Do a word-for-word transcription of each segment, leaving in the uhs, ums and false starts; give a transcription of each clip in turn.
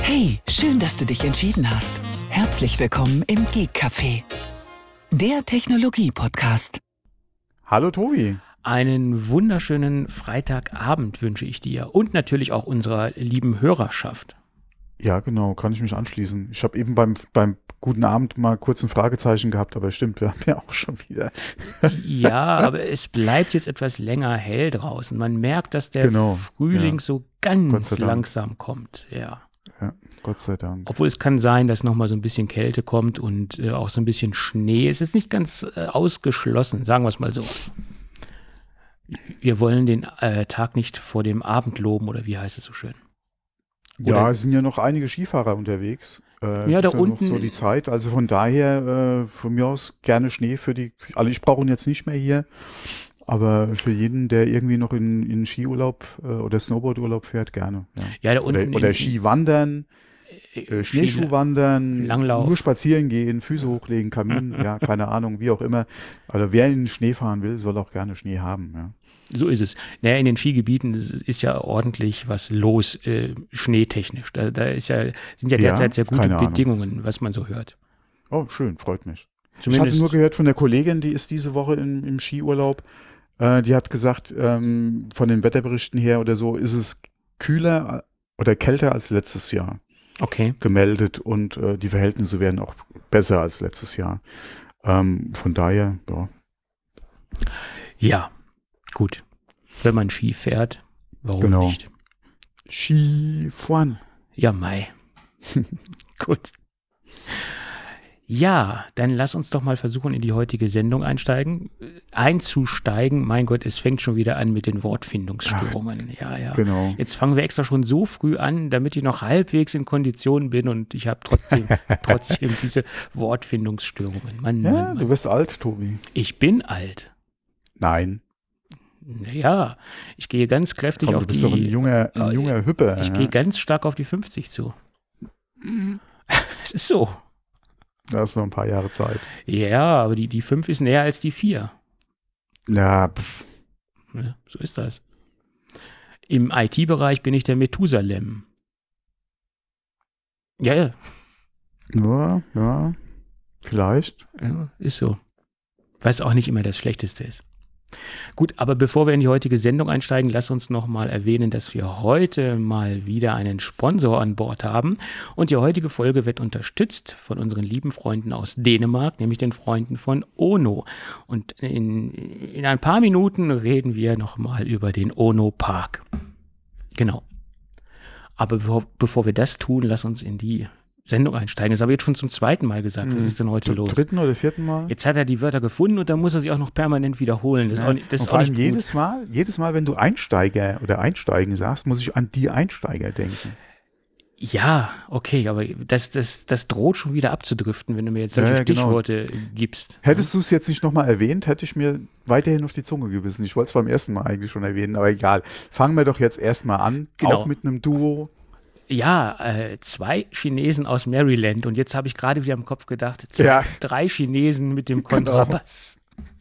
Hey, schön, dass du dich entschieden hast. Herzlich willkommen im Geek Café, der Technologie-Podcast. Hallo Tobi. Einen wunderschönen Freitagabend wünsche ich dir und natürlich auch unserer lieben Hörerschaft. Ja, genau, kann ich mich anschließen. Ich habe eben beim, beim guten Abend mal kurz ein Fragezeichen gehabt, aber stimmt, wir haben ja auch schon wieder. Ja, aber es bleibt jetzt etwas länger hell draußen. Man merkt, dass der Genau, Frühling ja. so Gott sei ganz Dank. langsam kommt. Ja. Ja, Gott sei Dank. Obwohl es kann sein, dass nochmal so ein bisschen Kälte kommt und äh, auch so ein bisschen Schnee. Es ist nicht ganz äh, ausgeschlossen, sagen wir es mal so. Wir wollen den äh, Tag nicht vor dem Abend loben, oder wie heißt es so schön? Ja, Oder- es sind ja noch einige Skifahrer unterwegs. Äh, Ja, es da ist ja unten- noch so die Zeit. Also von daher, äh, von mir aus gerne Schnee für die. Also ich brauche ihn jetzt nicht mehr hier, aber für jeden, der irgendwie noch in, in Skiurlaub äh, oder Snowboardurlaub fährt, gerne. Ja. Ja, da Oder, unten oder in- Skiwandern. äh, Äh, Schneeschuhwandern, Langlauf. nur spazieren gehen, Füße hochlegen, Kamin, ja, keine Ahnung, wie auch immer. Also wer in den Schnee fahren will, soll auch gerne Schnee haben. Ja. So ist es. Naja, in den Skigebieten ist, ist ja ordentlich was los, äh, schneetechnisch. Da, da ist ja, sind ja Ja, derzeit sehr gute keine Ahnung. Bedingungen, was man so hört. Oh, schön, freut mich. Ich Zumindest, hatte nur gehört von der Kollegin, die ist diese Woche im, im Skiurlaub, äh, die hat gesagt, ähm, von den Wetterberichten her oder so, ist es kühler oder kälter als letztes Jahr okay. gemeldet und äh, die Verhältnisse werden auch besser als letztes Jahr. Ähm, von daher, ja. Ja, gut. Wenn man Ski fährt, warum Genau. nicht? Skifahren. Ja, Mai. Gut. Ja, dann lass uns doch mal versuchen, in die heutige Sendung einsteigen, äh, einzusteigen. Mein Gott, es fängt schon wieder an mit den Wortfindungsstörungen. Ja, ja. Genau. Jetzt fangen wir extra schon so früh an, damit ich noch halbwegs in Kondition bin und ich habe trotzdem, trotzdem diese Wortfindungsstörungen. Mann, Ja, Mann, Mann. du wirst alt, Tobi. Ich bin alt. Nein. Naja, ich gehe ganz kräftig Komm, auf du bist die. doch ein junger, ein äh, junger Hüpper. Ich ja. gehe ganz stark auf die fünfzig zu. Es ist so. Da hast du noch ein paar Jahre Zeit. Ja, aber die, die fünf ist näher als die vier. Ja, pff, Ja, so ist das. Im I T-Bereich bin ich der Methusalem. Ja, ja, ja, ja, vielleicht. ja, ist so. Was auch nicht immer das Schlechteste ist. Gut, aber bevor wir in die heutige Sendung einsteigen, lass uns noch mal erwähnen, dass wir heute mal wieder einen Sponsor an Bord haben. Und die heutige Folge wird unterstützt von unseren lieben Freunden aus Dänemark, nämlich den Freunden von Ono. Und in, in ein paar Minuten reden wir noch mal über den Ono Park. Genau. Aber bevor, bevor wir das tun, lass uns in die Sendung einsteigen. Das habe ich jetzt schon zum zweiten Mal gesagt. Was ist denn heute Zum los? dritten oder vierten Mal? Jetzt hat er die Wörter gefunden und dann muss er sie auch noch permanent wiederholen. Das ist Ja. auch nicht, das Und ist vor auch allem nicht gut. jedes Mal, jedes Mal, wenn du Einsteiger oder Einsteigen sagst, muss ich an die Einsteiger denken. Ja, okay, aber das, das, das droht schon wieder abzudriften, wenn du mir jetzt solche Ja, ja, genau. Stichworte gibst. Hättest du es jetzt nicht nochmal erwähnt, hätte ich mir weiterhin auf die Zunge gebissen. Ich wollte es beim ersten Mal eigentlich schon erwähnen, aber egal. Fangen wir doch jetzt erstmal an, Genau. auch mit einem Duo. Ja, äh, zwei Chinesen aus Maryland und jetzt habe ich gerade wieder im Kopf gedacht, zwei, Ja. drei Chinesen mit dem Genau. Kontrabass.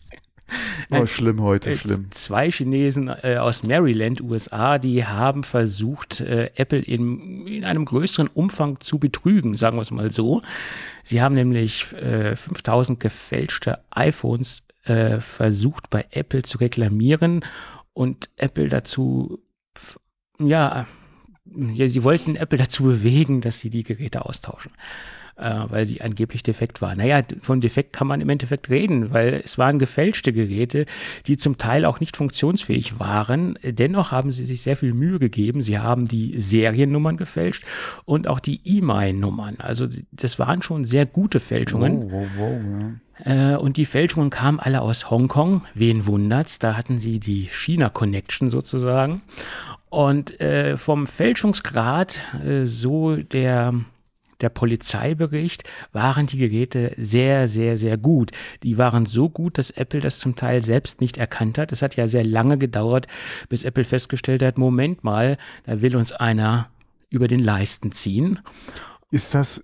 Oh, schlimm heute, Äh, schlimm. Zwei Chinesen äh, aus Maryland, U S A, die haben versucht, äh, Apple in, in einem größeren Umfang zu betrügen, sagen wir es mal so. Sie haben nämlich äh, fünftausend gefälschte iPhones äh, versucht bei Apple zu reklamieren und Apple dazu, f- ja, ja, sie wollten Apple dazu bewegen, dass sie die Geräte austauschen, äh, weil sie angeblich defekt waren. Naja, von defekt kann man im Endeffekt reden, weil es waren gefälschte Geräte, die zum Teil auch nicht funktionsfähig waren. Dennoch haben sie sich sehr viel Mühe gegeben. Sie haben die Seriennummern gefälscht und auch die E M I Nummern. Also das waren schon sehr gute Fälschungen. Wow, wow, wow, ja. Äh, und die Fälschungen kamen alle aus Hongkong. Wen wundert's? Da hatten sie die China-Connection sozusagen. Und äh, vom Fälschungsgrad, äh, so der, der Polizeibericht, waren die Geräte sehr, sehr, sehr gut. Die waren so gut, dass Apple das zum Teil selbst nicht erkannt hat. Es hat ja sehr lange gedauert, bis Apple festgestellt hat, Moment mal, da will uns einer über den Leisten ziehen. Ist das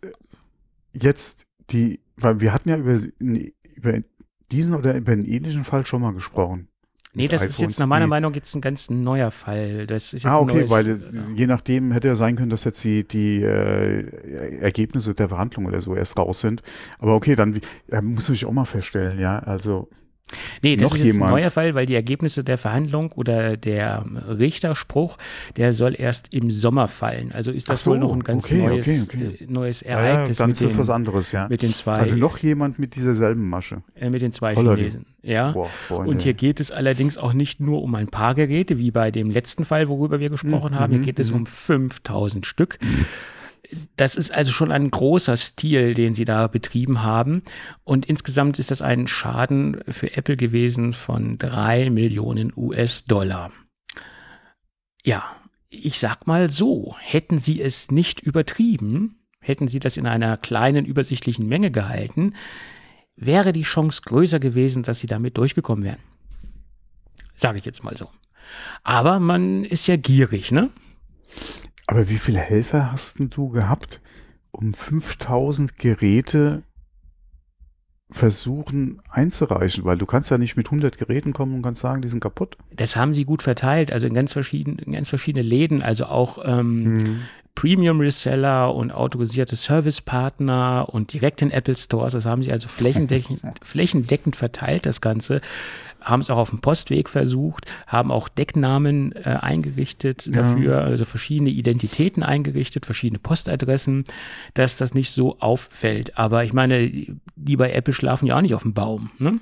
jetzt die, weil wir hatten ja über, über diesen oder über einen ähnlichen Fall schon mal gesprochen. Nee, das ist jetzt nach meiner Meinung jetzt ein ganz neuer Fall. Das ist jetzt ah, okay, ein neues, weil äh, je nachdem hätte ja sein können, dass jetzt die, die äh, Ergebnisse der Verhandlungen oder so erst raus sind. Aber okay, dann äh, muss man sich auch mal feststellen, ja, also Nee, das noch ist jetzt jemand. ein neuer Fall, weil die Ergebnisse der Verhandlung oder der Richterspruch, der soll erst im Sommer fallen. Also ist das Ach so, wohl noch ein ganz okay, neues, okay, okay. äh, neues Ja, Ereignis. dann mit ist das den, was anderes, ja. Mit den zwei, Also noch jemand mit dieser selben Masche. äh, mit den zwei Holla, Chinesen. Ja. Boah, Freunde. Und hier geht es allerdings auch nicht nur um ein paar Geräte, wie bei dem letzten Fall, worüber wir gesprochen Mhm, haben. Hier mhm, geht es mhm. um fünftausend Stück. Das ist also schon ein großer Stil, den sie da betrieben haben. Und insgesamt ist das ein Schaden für Apple gewesen von drei Millionen U S-Dollar. Ja, ich sag mal so, hätten sie es nicht übertrieben, hätten sie das in einer kleinen, übersichtlichen Menge gehalten, wäre die Chance größer gewesen, dass sie damit durchgekommen wären. Sage ich jetzt mal so. Aber man ist ja gierig, ne? Aber wie viele Helfer hast denn du gehabt, um fünftausend Geräte versuchen einzureichen? Weil du kannst ja nicht mit hundert Geräten kommen und kannst sagen, die sind kaputt. Das haben sie gut verteilt, also in ganz verschiedene, in ganz verschiedene Läden, also auch ähm, Mhm. Premium-Reseller und autorisierte Servicepartner und direkt in Apple Stores. Das haben sie also flächendeckend, flächendeckend verteilt, das Ganze. Haben es auch auf dem Postweg versucht, haben auch Decknamen äh, eingerichtet dafür, Ja. also verschiedene Identitäten eingerichtet, verschiedene Postadressen, dass das nicht so auffällt. Aber ich meine, die bei Apple schlafen ja auch nicht auf dem Baum, ne?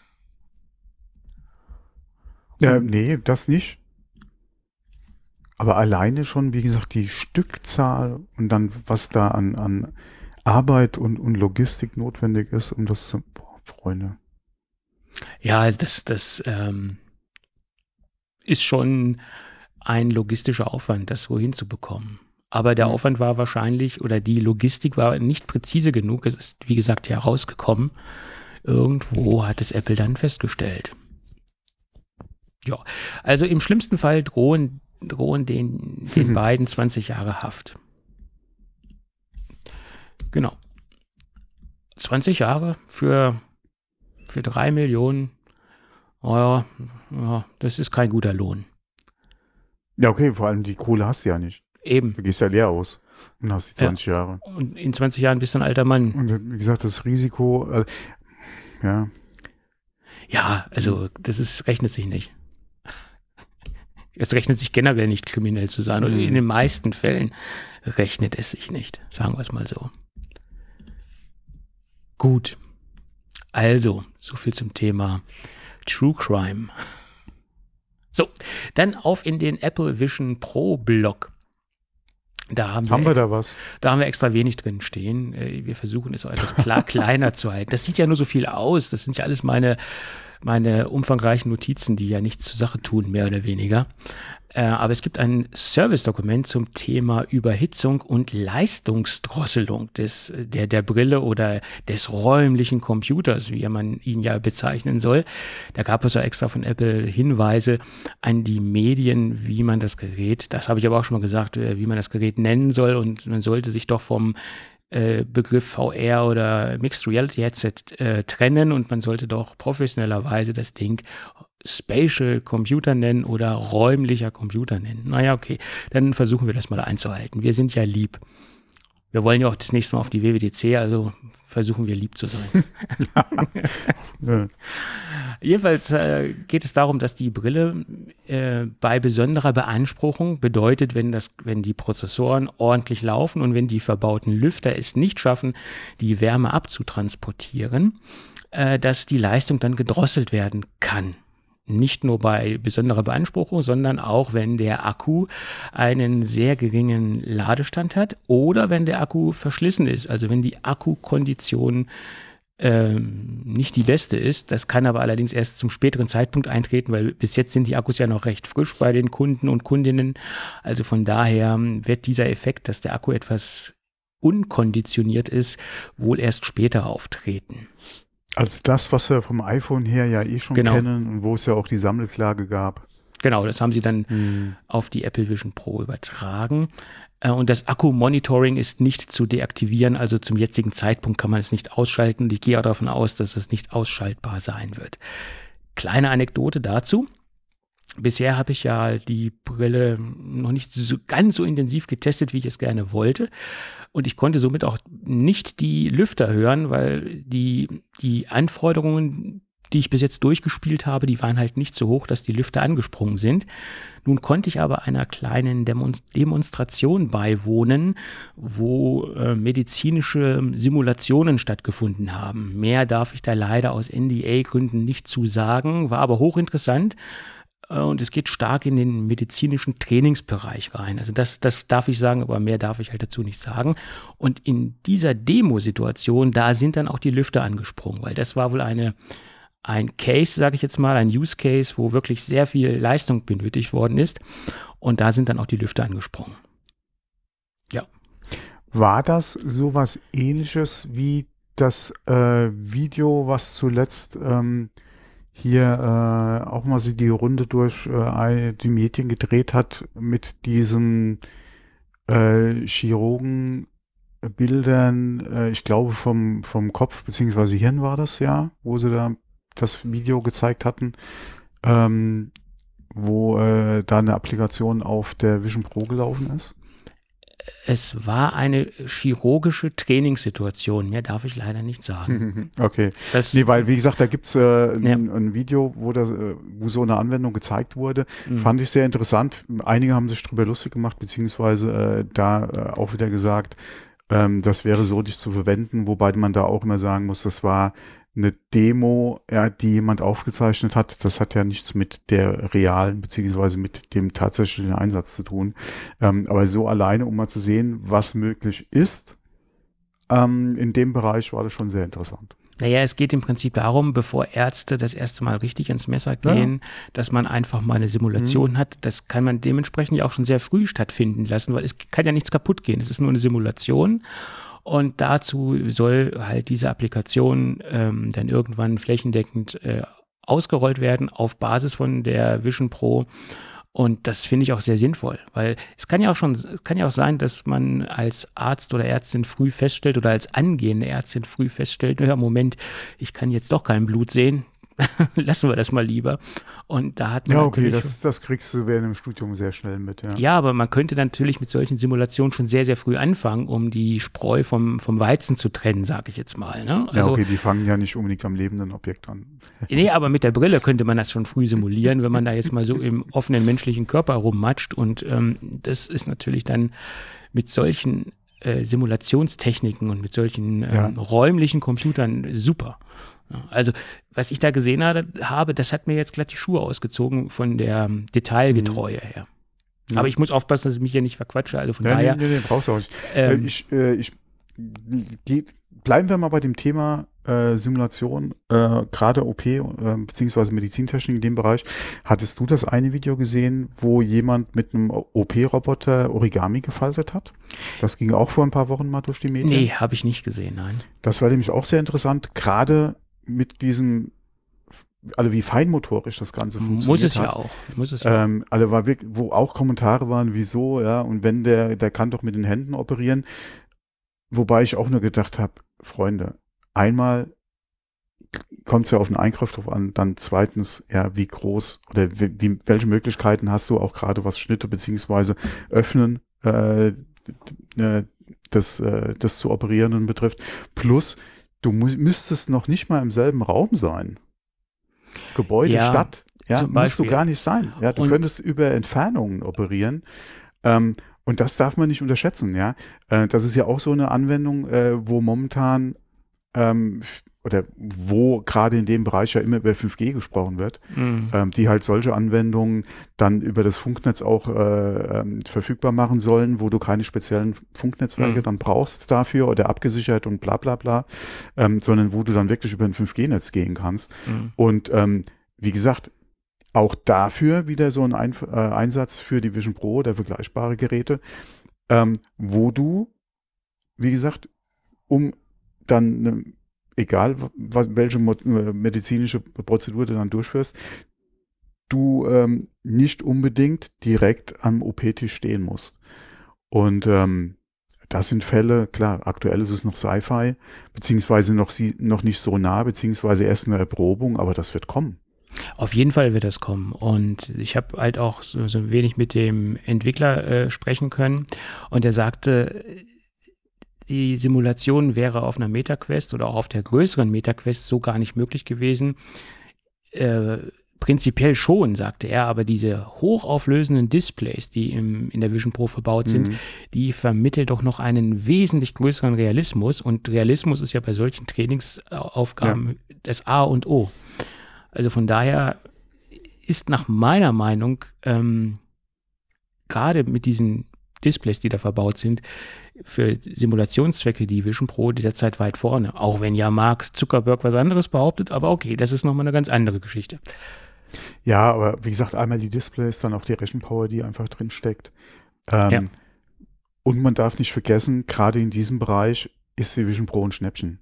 Ja, nee, das nicht. Aber alleine schon, wie gesagt, die Stückzahl und dann, was da an, an Arbeit und, und Logistik notwendig ist, um das zu, boah, Freunde. Ja, also das, das ähm, ist schon ein logistischer Aufwand, das so hinzubekommen. Aber der Mhm. Aufwand war wahrscheinlich, oder die Logistik war nicht präzise genug. Es ist, wie gesagt, herausgekommen. Irgendwo hat es Apple dann festgestellt. Ja, also im schlimmsten Fall drohen, drohen den, den Mhm. beiden zwanzig Jahre Haft. Genau. zwanzig Jahre für, für drei Millionen. Oh ja, ja, das ist kein guter Lohn. Ja, okay, vor allem die Kohle hast du ja nicht. Eben. Du gehst ja leer aus und hast die Ja. zwanzig Jahre. Und in zwanzig Jahren bist du ein alter Mann. Und wie gesagt, das Risiko, äh, ja. Ja, also das ist, rechnet sich nicht. Es rechnet sich generell nicht, kriminell zu sein. Und Mhm. in den meisten Fällen rechnet es sich nicht. Sagen wir es mal so. Gut. Also, so viel zum Thema True Crime. So, dann auf in den Apple Vision Pro Blog. Da haben wir, Haben wir da was? da haben wir extra wenig drin stehen. Äh, Wir versuchen es auch etwas klar kleiner zu halten. Das sieht ja nur so viel aus. Das sind ja alles meine, meine umfangreichen Notizen, die ja nichts zur Sache tun, mehr oder weniger. Äh, Aber es gibt ein Service-Dokument zum Thema Überhitzung und Leistungsdrosselung des, der, der Brille oder des räumlichen Computers, wie man ihn ja bezeichnen soll. Da gab es ja extra von Apple Hinweise an die Medien, wie man das Gerät, das habe ich aber auch schon mal gesagt, äh, wie man das Gerät nennen soll, und man sollte sich doch vom äh, Begriff V R oder Mixed Reality Headset äh, trennen, und man sollte doch professionellerweise das Ding Spatial Computer nennen oder räumlicher Computer nennen. Naja, okay, dann versuchen wir das mal einzuhalten. Wir sind ja lieb. Wir wollen ja auch das nächste Mal auf die W W D C, also versuchen wir lieb zu sein. Ja. Jedenfalls äh, geht es darum, dass die Brille äh, bei besonderer Beanspruchung bedeutet, wenn, das, wenn die Prozessoren ordentlich laufen und wenn die verbauten Lüfter es nicht schaffen, die Wärme abzutransportieren, äh, dass die Leistung dann gedrosselt werden kann. Nicht nur bei besonderer Beanspruchung, sondern auch, wenn der Akku einen sehr geringen Ladestand hat oder wenn der Akku verschlissen ist, also wenn die Akkukondition ähm, nicht die beste ist. Das kann aber allerdings erst zum späteren Zeitpunkt eintreten, weil bis jetzt sind die Akkus ja noch recht frisch bei den Kunden und Kundinnen. Also von daher wird dieser Effekt, dass der Akku etwas unkonditioniert ist, wohl erst später auftreten. Also das, was wir vom iPhone her ja eh schon Genau. kennen und wo es ja auch die Sammelklage gab. Genau, das haben sie dann Hm. auf die Apple Vision Pro übertragen. Äh, Und das Akku-Monitoring ist nicht zu deaktivieren, also zum jetzigen Zeitpunkt kann man es nicht ausschalten. Und ich gehe auch davon aus, dass es nicht ausschaltbar sein wird. Kleine Anekdote dazu. bisher habe ich ja die Brille noch nicht so ganz so intensiv getestet, wie ich es gerne wollte. Und ich konnte somit auch nicht die Lüfter hören, weil die, die Anforderungen, die ich bis jetzt durchgespielt habe, die waren halt nicht so hoch, dass die Lüfter angesprungen sind. Nun konnte ich aber einer kleinen Demonstration beiwohnen, wo äh, medizinische Simulationen stattgefunden haben. Mehr darf ich da leider aus N D A-Gründen nicht zu sagen, war aber hochinteressant. Und es geht stark in den medizinischen Trainingsbereich rein. Also das, das darf ich sagen, aber mehr darf ich halt dazu nicht sagen. Und in dieser Demo-Situation, da sind dann auch die Lüfter angesprungen, weil das war wohl eine, ein Case, sage ich jetzt mal, ein Use Case, wo wirklich sehr viel Leistung benötigt worden ist. Und da sind dann auch die Lüfter angesprungen. Ja. War das sowas Ähnliches wie das äh, Video, was zuletzt ähm, hier äh, auch mal sie die Runde durch äh, die Medien gedreht hat mit diesen äh, Chirurgenbildern, äh, ich glaube vom, vom Kopf beziehungsweise Hirn war das ja, wo sie da das Video gezeigt hatten, ähm, wo äh, da eine Applikation auf der Vision Pro gelaufen ist. Es war eine chirurgische Trainingssituation, mehr darf ich leider nicht sagen. Okay, das, nee, weil wie gesagt, da gibt es äh, ja. ein, ein Video, wo, das, äh, wo so eine Anwendung gezeigt wurde, mhm. fand ich sehr interessant. Einige haben sich drüber lustig gemacht, beziehungsweise äh, da äh, auch wieder gesagt, ähm, das wäre so nicht zu verwenden, wobei man da auch immer sagen muss, das war eine Demo, ja, die jemand aufgezeichnet hat. Das hat ja nichts mit der realen beziehungsweise mit dem tatsächlichen Einsatz zu tun. Ähm, aber so alleine, um mal zu sehen, was möglich ist, ähm, in dem Bereich war das schon sehr interessant. Naja, es geht im Prinzip darum, bevor Ärzte das erste Mal richtig ins Messer gehen, ja. dass man einfach mal eine Simulation mhm. hat. Das kann man dementsprechend ja auch schon sehr früh stattfinden lassen, weil es kann ja nichts kaputt gehen. Es ist nur eine Simulation. Und dazu soll halt diese Applikation ähm, dann irgendwann flächendeckend äh, ausgerollt werden auf Basis von der Vision Pro. Und das finde ich auch sehr sinnvoll, weil es kann ja auch schon, kann ja auch sein, dass man als Arzt oder Ärztin früh feststellt oder als angehende Ärztin früh feststellt, naja, Moment, ich kann jetzt doch kein Blut sehen. Lassen wir das mal lieber. Und da hat man ja, okay, das, das kriegst du während dem Studium sehr schnell mit. Ja. ja, aber man könnte natürlich mit solchen Simulationen schon sehr, sehr früh anfangen, um die Spreu vom, vom Weizen zu trennen, sage ich jetzt mal. Ne? Also, ja, okay, die fangen ja nicht unbedingt am lebenden Objekt an. Nee, aber mit der Brille könnte man das schon früh simulieren, wenn man da jetzt mal so im offenen menschlichen Körper rummatscht. Und ähm, das ist natürlich dann mit solchen äh, Simulationstechniken und mit solchen ähm, ja. räumlichen Computern super. Also, was ich da gesehen habe, das hat mir jetzt glatt die Schuhe ausgezogen von der Detailgetreue her. Ja. Aber ich muss aufpassen, dass ich mich hier nicht verquatsche. Also von ja, daher. Nee, nee, nee, brauchst du auch nicht. Ähm, ich, äh, ich, die, bleiben wir mal bei dem Thema äh, Simulation, äh, gerade O P, äh, beziehungsweise Medizintechnik in dem Bereich. Hattest du das eine Video gesehen, wo jemand mit einem O P-Roboter Origami gefaltet hat? Das ging auch vor ein paar Wochen mal durch die Medien. Nee, habe ich nicht gesehen, nein. Das war nämlich auch sehr interessant, gerade mit diesem, alle wie feinmotorisch das Ganze funktioniert. Muss es hat. ja auch. Muss es ja. Ähm, alle war wirklich, wo auch Kommentare waren, wieso, ja, und wenn der, der kann doch mit den Händen operieren. Wobei ich auch nur gedacht habe, Freunde, einmal kommt es ja auf den Eingriff drauf an, dann zweitens, ja, wie groß oder wie, welche Möglichkeiten hast du auch gerade was Schnitte beziehungsweise Öffnen äh, das, äh, das zu operierenden betrifft. Plus, du mu- müsstest noch nicht mal im selben Raum sein. Gebäude, ja, Stadt, ja, musst du gar nicht sein. Ja, du und könntest über Entfernungen operieren. Ähm, und das darf man nicht unterschätzen, ja. Äh, das ist ja auch so eine Anwendung, äh, wo momentan ähm, oder wo gerade in dem Bereich ja immer über fünf G gesprochen wird, mhm. ähm, die halt solche Anwendungen dann über das Funknetz auch äh, ähm, verfügbar machen sollen, wo du keine speziellen Funknetzwerke mhm. dann brauchst dafür oder abgesichert und bla bla bla, ähm, sondern wo du dann wirklich über ein fünf G Netz gehen kannst. Mhm. Und ähm, wie gesagt, auch dafür wieder so ein Einf- äh, Einsatz für die Vision Pro oder vergleichbare Geräte, ähm, wo du, wie gesagt, um dann eine egal was, welche medizinische Prozedur du dann durchführst, du ähm, nicht unbedingt direkt am O P-Tisch stehen musst. Und ähm, das sind Fälle, klar, aktuell ist es noch Sci-Fi, beziehungsweise noch, sie, noch nicht so nah, beziehungsweise erst eine Erprobung, aber das wird kommen. Auf jeden Fall wird das kommen. Und ich habe halt auch so, so ein wenig mit dem Entwickler äh, sprechen können. Und er sagte, die Simulation wäre auf einer MetaQuest oder auch auf der größeren MetaQuest so gar nicht möglich gewesen. Äh, prinzipiell schon, sagte er, aber diese hochauflösenden Displays, die im, in der Vision Pro verbaut sind, mhm. die vermitteln doch noch einen wesentlich größeren Realismus. Und Realismus ist ja bei solchen Trainingsaufgaben ja. das A und O. Also von daher ist nach meiner Meinung ähm, gerade mit diesen Displays, die da verbaut sind, für Simulationszwecke die Vision Pro derzeit weit vorne. Auch wenn ja Mark Zuckerberg was anderes behauptet, aber okay, das ist nochmal eine ganz andere Geschichte. Ja, aber wie gesagt, einmal die Displays, dann auch die Rechenpower, die einfach drin steckt. Ähm, ja. Und man darf nicht vergessen, gerade in diesem Bereich ist die Vision Pro ein Schnäppchen.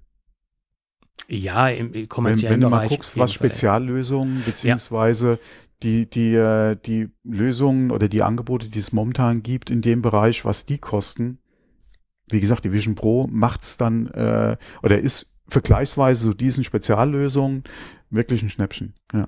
Ja, im kommerziellen wenn, wenn Bereich. Wenn du mal guckst, was Speziallösungen beziehungsweise ja. die, die, die Lösungen oder die Angebote, die es momentan gibt in dem Bereich, was die kosten, wie gesagt, die Vision Pro macht es dann äh, oder ist vergleichsweise so diesen Speziallösungen wirklich ein Schnäppchen. Ja.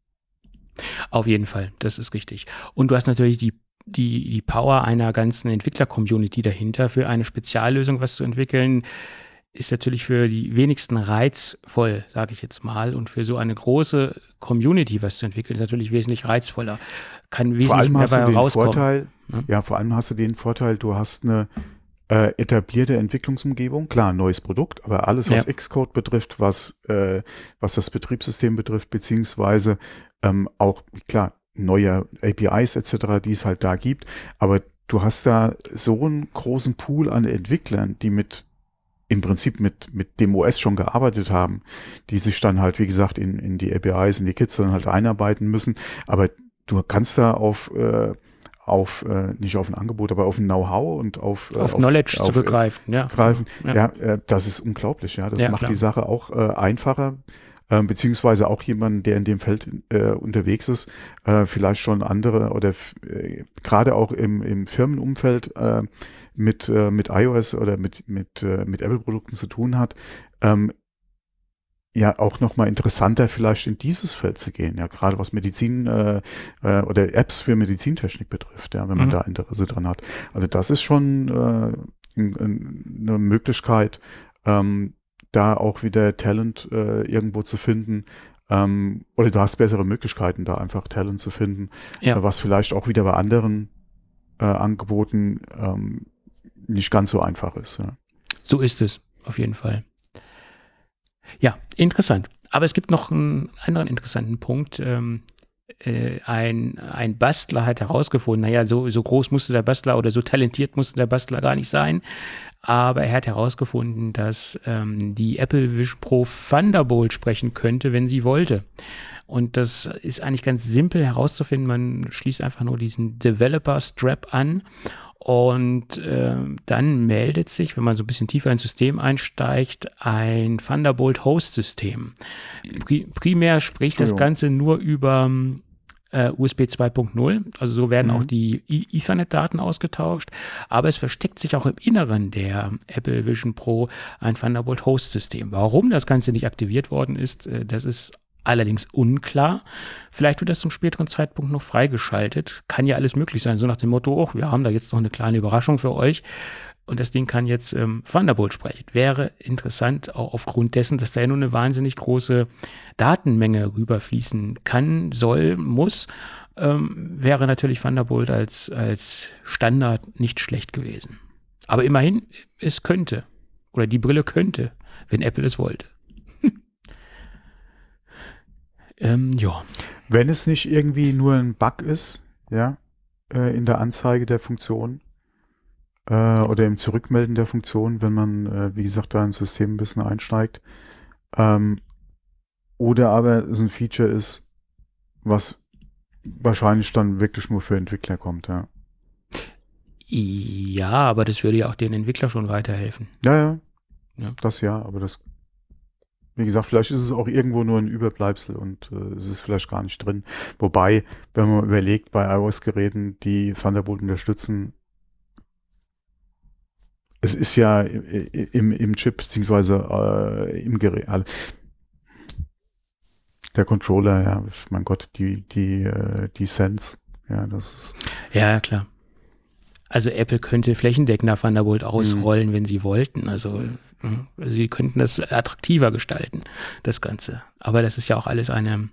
Auf jeden Fall, das ist richtig. Und du hast natürlich die die, die Power einer ganzen Entwickler-Community dahinter, für eine Speziallösung was zu entwickeln, ist natürlich für die wenigsten reizvoll, sage ich jetzt mal. Und für so eine große Community was zu entwickeln, ist natürlich wesentlich reizvoller. Kann wesentlich vor allem mehr hast du den rauskommen. Vorteil, ja? ja, vor allem hast du den Vorteil, du hast eine äh, etablierte Entwicklungsumgebung. Klar, ein neues Produkt, aber alles, was ja. Xcode betrifft, was, äh, was das Betriebssystem betrifft, beziehungsweise ähm, auch, klar, neue A P Is et cetera, die es halt da gibt. Aber du hast da so einen großen Pool an Entwicklern, die mit im Prinzip mit, mit dem O S schon gearbeitet haben, die sich dann halt, wie gesagt, in, in die A P Is, in die Kits dann halt einarbeiten müssen. Aber du kannst da auf, äh, auf äh, nicht auf ein Angebot, aber auf ein Know-how und auf, äh, auf, auf Knowledge auf, zurückgreifen. Ja, greifen. ja, ja äh, das ist unglaublich. Ja, das ja, macht klar. die Sache auch äh, einfacher. Äh, beziehungsweise auch jemand, der in dem Feld äh, unterwegs ist, äh, vielleicht schon andere oder äh, gerade auch im, im Firmenumfeld äh, mit, äh, mit iOS oder mit, mit, äh, mit Apple-Produkten zu tun hat, ähm, ja auch nochmal interessanter vielleicht in dieses Feld zu gehen, ja, gerade was Medizin äh, äh, oder Apps für Medizintechnik betrifft, ja, wenn man mhm. da Interesse dran hat. Also das ist schon äh, in, in, eine Möglichkeit, ähm, da auch wieder Talent äh, irgendwo zu finden, ähm, oder du hast bessere Möglichkeiten, da einfach Talent zu finden, ja. äh, was vielleicht auch wieder bei anderen äh, Angeboten ähm, nicht ganz so einfach ist. Ja. So ist es, auf jeden Fall. Ja, interessant. Aber es gibt noch einen anderen interessanten Punkt. Ähm, äh, ein, ein Bastler hat herausgefunden, naja, so, so groß musste der Bastler oder so talentiert musste der Bastler gar nicht sein. Aber er hat herausgefunden, dass ähm, die Apple Vision Pro Thunderbolt sprechen könnte, wenn sie wollte. Und das ist eigentlich ganz simpel herauszufinden. Man schließt einfach nur diesen Developer Strap an und äh, dann meldet sich, wenn man so ein bisschen tiefer ins System einsteigt, ein Thunderbolt Host System. Pri- primär spricht das Ganze nur über Uh, U S B zwei Punkt null, also so werden mhm. auch die e- Ethernet-Daten ausgetauscht, aber es versteckt sich auch im Inneren der Apple Vision Pro ein Thunderbolt Host-System. Warum das Ganze nicht aktiviert worden ist, das ist allerdings unklar. Vielleicht wird das zum späteren Zeitpunkt noch freigeschaltet. Kann ja alles möglich sein, so nach dem Motto, oh, wir haben da jetzt noch eine kleine Überraschung für euch. Und das Ding kann jetzt ähm, Thunderbolt sprechen. Wäre interessant, auch aufgrund dessen, dass da ja nur eine wahnsinnig große Datenmenge rüberfließen kann, soll, muss, ähm, wäre natürlich Thunderbolt als, als Standard nicht schlecht gewesen. Aber immerhin, es könnte. Oder die Brille könnte, wenn Apple es wollte. ähm, ja. Wenn es nicht irgendwie nur ein Bug ist, ja, äh, in der Anzeige der Funktion, oder im Zurückmelden der Funktion, wenn man, äh, wie gesagt, da ins System ein bisschen einsteigt. Ähm, oder aber es ein Feature ist, was wahrscheinlich dann wirklich nur für Entwickler kommt, ja. Ja, aber das würde ja auch den Entwickler schon weiterhelfen. Ja, ja, ja. Das ja, aber das, wie gesagt, vielleicht ist es auch irgendwo nur ein Überbleibsel und äh, es ist vielleicht gar nicht drin. Wobei, wenn man überlegt, bei iOS-Geräten, die Thunderbolt unterstützen, es ist ja im, im Chip beziehungsweise äh, im Gerät. Der Controller, ja, mein Gott, die, die, die Sense, ja, das ist. Ja, klar. Also Apple könnte flächendeckend nach Thunderbolt ausrollen, mhm. wenn sie wollten. Also, also sie könnten das attraktiver gestalten, das Ganze. Aber das ist ja auch alles eine,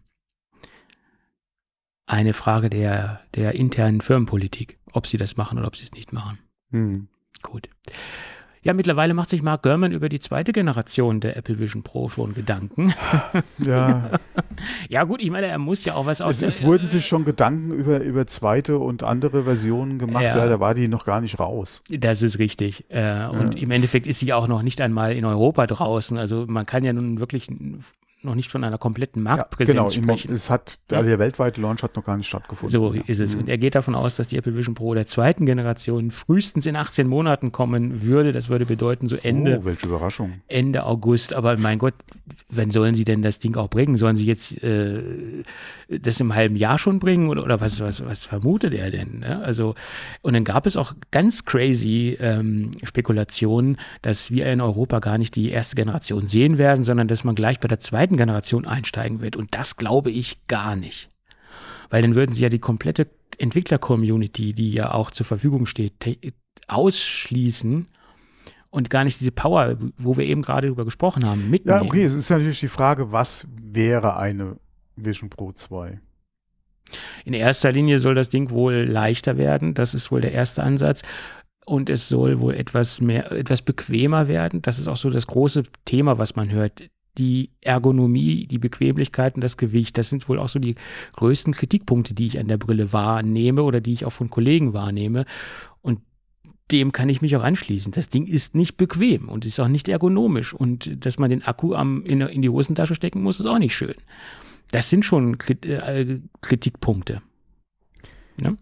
eine Frage der, der internen Firmenpolitik, ob sie das machen oder ob sie es nicht machen. Mhm. Gut. Ja, mittlerweile macht sich Mark Gurman über die zweite Generation der Apple Vision Pro schon Gedanken. Ja. Ja gut, ich meine, er muss ja auch was aus... Es, es wurden sich schon Gedanken über, über zweite und andere Versionen gemacht, ja. Ja, da war die noch gar nicht raus. Das ist richtig. Äh, und ja. im Endeffekt ist sie auch noch nicht einmal in Europa draußen. Also man kann ja nun wirklich noch nicht von einer kompletten Marktpräsenz ja, genau. sprechen. Es hat, also der weltweite Launch hat noch gar nicht stattgefunden. So ist es. Mhm. Und er geht davon aus, dass die Apple Vision Pro der zweiten Generation frühestens in achtzehn Monaten kommen würde. Das würde bedeuten so Ende, oh, welche Überraschung. Ende August. Aber mein Gott, wann sollen sie denn das Ding auch bringen? Sollen sie jetzt äh, das im halben Jahr schon bringen? Oder, oder was, was, was vermutet er denn? Ne? Also, und dann gab es auch ganz crazy ähm, Spekulationen, dass wir in Europa gar nicht die erste Generation sehen werden, sondern dass man gleich bei der zweiten Generation einsteigen wird. Und das glaube ich gar nicht. Weil dann würden sie ja die komplette Entwickler-Community, die ja auch zur Verfügung steht, ausschließen und gar nicht diese Power, wo wir eben gerade drüber gesprochen haben, mitnehmen. Ja, okay, es ist natürlich die Frage, was wäre eine Vision Pro zwei? In erster Linie soll das Ding wohl leichter werden. Das ist wohl der erste Ansatz. Und es soll wohl etwas mehr, etwas bequemer werden. Das ist auch so das große Thema, was man hört. Die Ergonomie, die Bequemlichkeit und das Gewicht, das sind wohl auch so die größten Kritikpunkte, die ich an der Brille wahrnehme oder die ich auch von Kollegen wahrnehme. Und dem kann ich mich auch anschließen. Das Ding ist nicht bequem und ist auch nicht ergonomisch. Und dass man den Akku am, in, in die Hosentasche stecken muss, ist auch nicht schön. Das sind schon Kritikpunkte. Ja?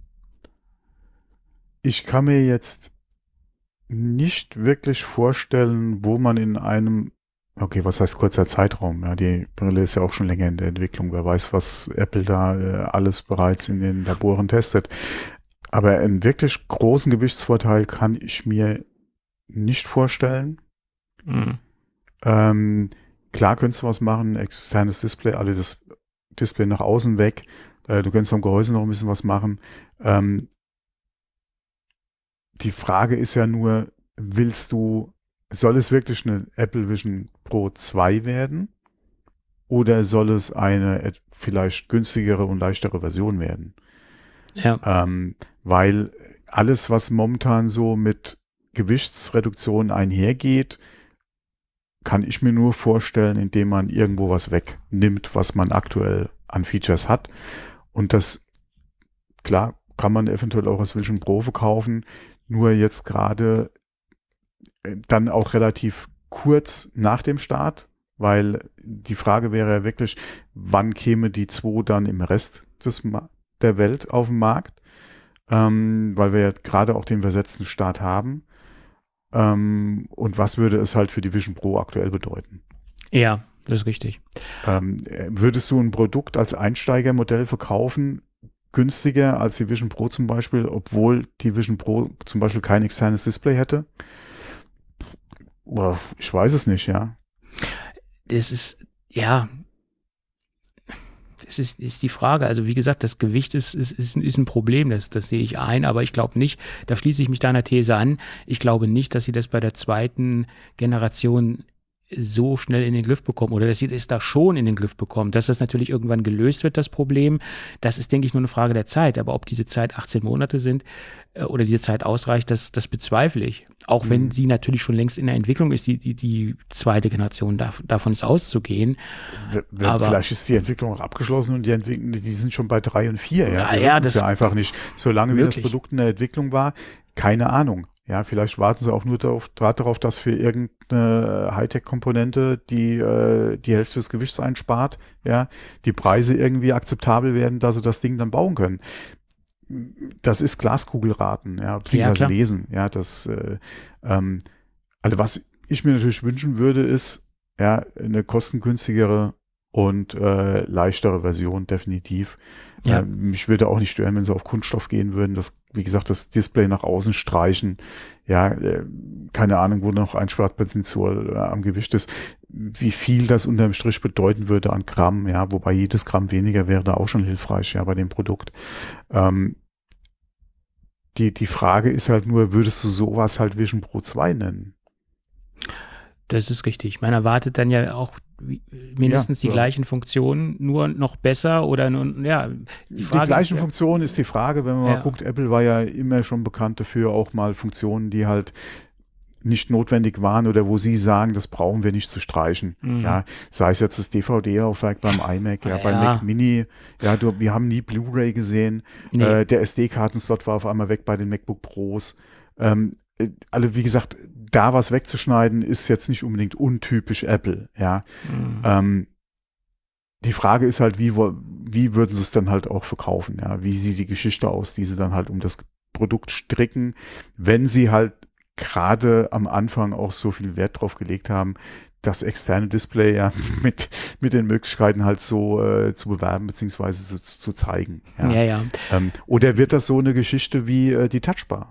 Ich kann mir jetzt nicht wirklich vorstellen, wo man in einem Okay, was heißt kurzer Zeitraum? Ja, die Brille ist ja auch schon länger in der Entwicklung. Wer weiß, was Apple da äh, alles bereits in den Laboren testet. Aber einen wirklich großen Gewichtsvorteil kann ich mir nicht vorstellen. Mhm. Ähm, klar könntest du was machen, externes Display, also das Display nach außen weg. Äh, du könntest am Gehäuse noch ein bisschen was machen. Ähm, die Frage ist ja nur, willst du Soll es wirklich eine Apple Vision Pro zwei werden oder soll es eine vielleicht günstigere und leichtere Version werden? Ja. Ähm, weil alles, was momentan so mit Gewichtsreduktion einhergeht, kann ich mir nur vorstellen, indem man irgendwo was wegnimmt, was man aktuell an Features hat. Und das, klar, kann man eventuell auch als Vision Pro verkaufen, nur jetzt gerade dann auch relativ kurz nach dem Start, weil die Frage wäre ja wirklich, wann käme die zwei dann im Rest des Ma- der Welt auf den Markt, ähm, weil wir ja gerade auch den versetzten Start haben. Ähm, und was würde es halt für die Vision Pro aktuell bedeuten? Ja, das ist richtig. Ähm, würdest du ein Produkt als Einsteigermodell verkaufen, günstiger als die Vision Pro zum Beispiel, obwohl die Vision Pro zum Beispiel kein externes Display hätte? Ich weiß es nicht, ja. Das ist, ja, das ist, ist die Frage. Also wie gesagt, das Gewicht ist, ist, ist, ist ein Problem, das, das sehe ich ein, aber ich glaube nicht, da schließe ich mich deiner These an, ich glaube nicht, dass sie das bei der zweiten Generation so schnell in den Griff bekommen oder dass sie das da schon in den Griff bekommen. Dass das natürlich irgendwann gelöst wird, das Problem, das ist, denke ich, nur eine Frage der Zeit. Aber ob diese Zeit achtzehn Monate sind äh, oder diese Zeit ausreicht, das, das bezweifle ich. Auch mhm. wenn sie natürlich schon längst in der Entwicklung ist, die, die, die zweite Generation, da, davon ist auszugehen. W- Aber vielleicht ist die Entwicklung auch abgeschlossen und die Entwicklung, die sind schon bei drei und vier. Ja, ja, Wir ja wissen es das ja einfach nicht. Solange wie das möglich. Produkt in der Entwicklung war, keine Ahnung. Ja, vielleicht warten sie auch nur darauf, gerade darauf, dass für irgendeine Hightech-Komponente, die äh, die Hälfte des Gewichts einspart, ja, die Preise irgendwie akzeptabel werden, dass sie das Ding dann bauen können. Das ist Glaskugelraten, ja, beziehungsweise Ja, klar. lesen, ja, das, äh, ähm, also was ich mir natürlich wünschen würde, ist, ja, eine kostengünstigere und äh, leichtere Version, definitiv. Ja. Äh, mich würde auch nicht stören, wenn sie auf Kunststoff gehen würden, das, wie gesagt, das Display nach außen streichen, ja, äh, keine Ahnung, wo noch Einsparpotenzial äh, am Gewicht ist. wie viel das unterm Strich bedeuten würde an Gramm, ja, wobei jedes Gramm weniger wäre da auch schon hilfreich, ja, bei dem Produkt. Ähm, die, die Frage ist halt nur, würdest du sowas halt Vision Pro zwei nennen? Das ist richtig. Man erwartet dann ja auch mindestens ja, die so. gleichen Funktionen, nur noch besser oder nur, ja. Die, Frage die gleichen ist, Funktionen ist die Frage, wenn man ja. mal guckt, Apple war ja immer schon bekannt dafür, auch mal Funktionen, die halt nicht notwendig waren oder wo sie sagen, das brauchen wir nicht zu streichen. Mhm. Ja, sei es jetzt das D V D-Laufwerk beim iMac, ja, ja, beim Mac Mini, ja, du, wir haben nie Blu-ray gesehen. Nee. Äh, der S D-Kartenslot war auf einmal weg bei den MacBook Pros. Ähm, also wie gesagt, da was wegzuschneiden, ist jetzt nicht unbedingt untypisch Apple, ja. Mhm. Ähm, die Frage ist halt, wie, wie würden sie es dann halt auch verkaufen, ja? Wie sieht die Geschichte aus, die sie dann halt um das Produkt stricken, wenn sie halt gerade am Anfang auch so viel Wert drauf gelegt haben, das externe Display ja mit, mit den Möglichkeiten halt so äh, zu bewerben beziehungsweise zu, zu zeigen. Ja, ja. ja. Ähm, oder wird das so eine Geschichte wie äh, die Touchbar?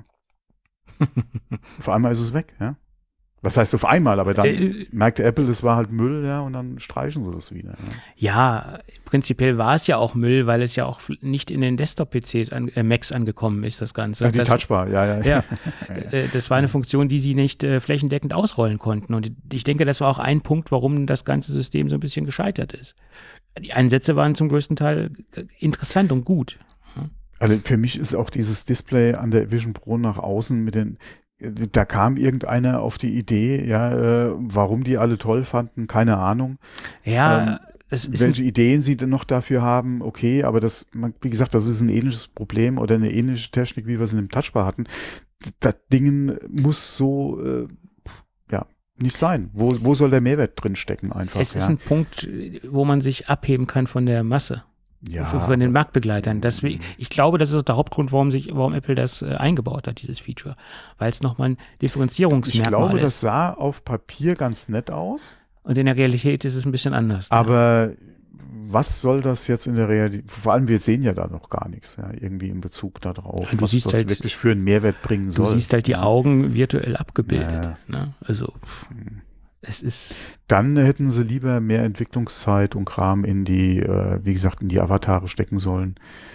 Auf einmal ist es weg, ja. Was heißt auf einmal, aber dann äh, merkte Apple, das war halt Müll, ja, und dann streichen sie das wieder. Ja, ja prinzipiell war es ja auch Müll, weil es ja auch nicht in den Desktop-P Cs, an, äh, Macs angekommen ist, das Ganze. Ja, die das, Touchbar, ja, ja. ja, ja. Äh, das war eine Funktion, die sie nicht äh, flächendeckend ausrollen konnten. Und ich denke, das war auch ein Punkt, warum das ganze System so ein bisschen gescheitert ist. Die Einsätze waren zum größten Teil interessant und gut. Also für mich ist auch dieses Display an der Vision Pro nach außen mit den, da kam irgendeiner auf die Idee, ja, äh, warum die alle toll fanden, keine Ahnung. Ja, ähm, es ist welche Ideen sie denn noch dafür haben, okay, aber das, wie gesagt, das ist ein ähnliches Problem oder eine ähnliche Technik, wie wir es in dem Touchbar hatten. Das Ding muss so, äh, ja, nicht sein. Wo, wo soll der Mehrwert drin stecken einfach? Es ist ja. ein Punkt, wo man sich abheben kann von der Masse. Ja, von den Marktbegleitern. Deswegen, ich glaube, das ist auch der Hauptgrund, warum sich, warum Apple das äh, eingebaut hat, dieses Feature. Weil es nochmal ein Differenzierungsmerkmal ist. Ich glaube, ist. das sah auf Papier ganz nett aus. Und in der Realität ist es ein bisschen anders. Aber ja. Was soll das jetzt in der Realität, vor allem wir sehen ja da noch gar nichts, ja, irgendwie in Bezug darauf, du was siehst das halt, wirklich für einen Mehrwert bringen soll. Du siehst halt die ja. Augen virtuell abgebildet. Ja. Ne? Also, pff, hm. es ist... Dann hätten sie lieber mehr Entwicklungszeit und Kram in die, äh, wie gesagt, in die Avatare stecken sollen,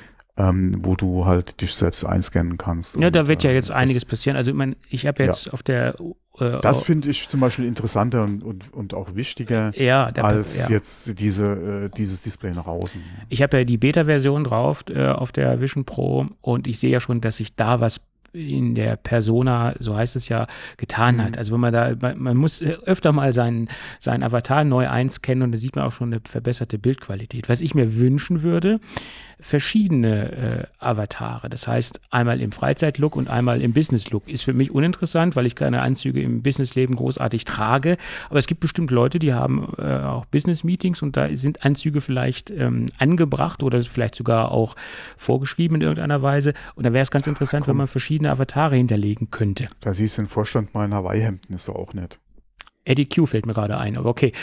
ähm, wo du halt dich selbst einscannen kannst. Ja, und, da wird ja jetzt äh, einiges passieren. Also ich meine, ich habe jetzt ja. auf der äh, Das finde ich zum Beispiel interessanter und, und, und auch wichtiger ja, der, als ja. jetzt diese, äh, dieses Display nach außen. Ich habe ja die Beta-Version drauf äh, auf der Vision Pro und ich sehe ja schon, dass sich da was in der Persona, so heißt es ja, getan mhm. hat. Also wenn man da, man, man muss öfter mal seinen, seinen Avatar neu einscannen und da sieht man auch schon eine verbesserte Bildqualität. Was ich mir wünschen würde, verschiedene äh, Avatare. Das heißt, einmal im Freizeitlook und einmal im Businesslook. Ist für mich uninteressant, weil ich keine Anzüge im Businessleben großartig trage. Aber es gibt bestimmt Leute, die haben äh, auch Business-Meetings und da sind Anzüge vielleicht ähm, angebracht oder vielleicht sogar auch vorgeschrieben in irgendeiner Weise. Und da wäre es ganz interessant, Ach, wenn man verschiedene Avatare hinterlegen könnte. Da siehst du den Vorstand mal in Hawaii-Hemden, ist doch auch nett. Eddie Q fällt mir gerade ein, aber okay.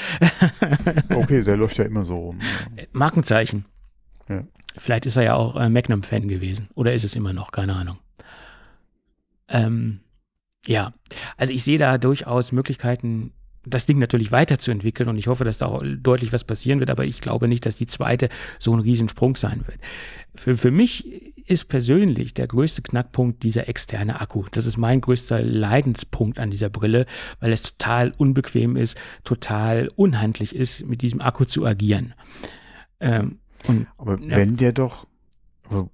Okay, der läuft ja immer so rum. Markenzeichen. Ja. Vielleicht ist er ja auch äh, Magnum-Fan gewesen. Oder ist es immer noch? Keine Ahnung. Ähm, ja, also ich sehe da durchaus Möglichkeiten, das Ding natürlich weiterzuentwickeln und ich hoffe, dass da auch deutlich was passieren wird, aber ich glaube nicht, dass die zweite so ein Riesensprung sein wird. Für, für mich ist persönlich der größte Knackpunkt dieser externe Akku. Das ist mein größter Leidenspunkt an dieser Brille, weil es total unbequem ist, total unhandlich ist, mit diesem Akku zu agieren. Ähm, Und, aber ja. wenn der doch, also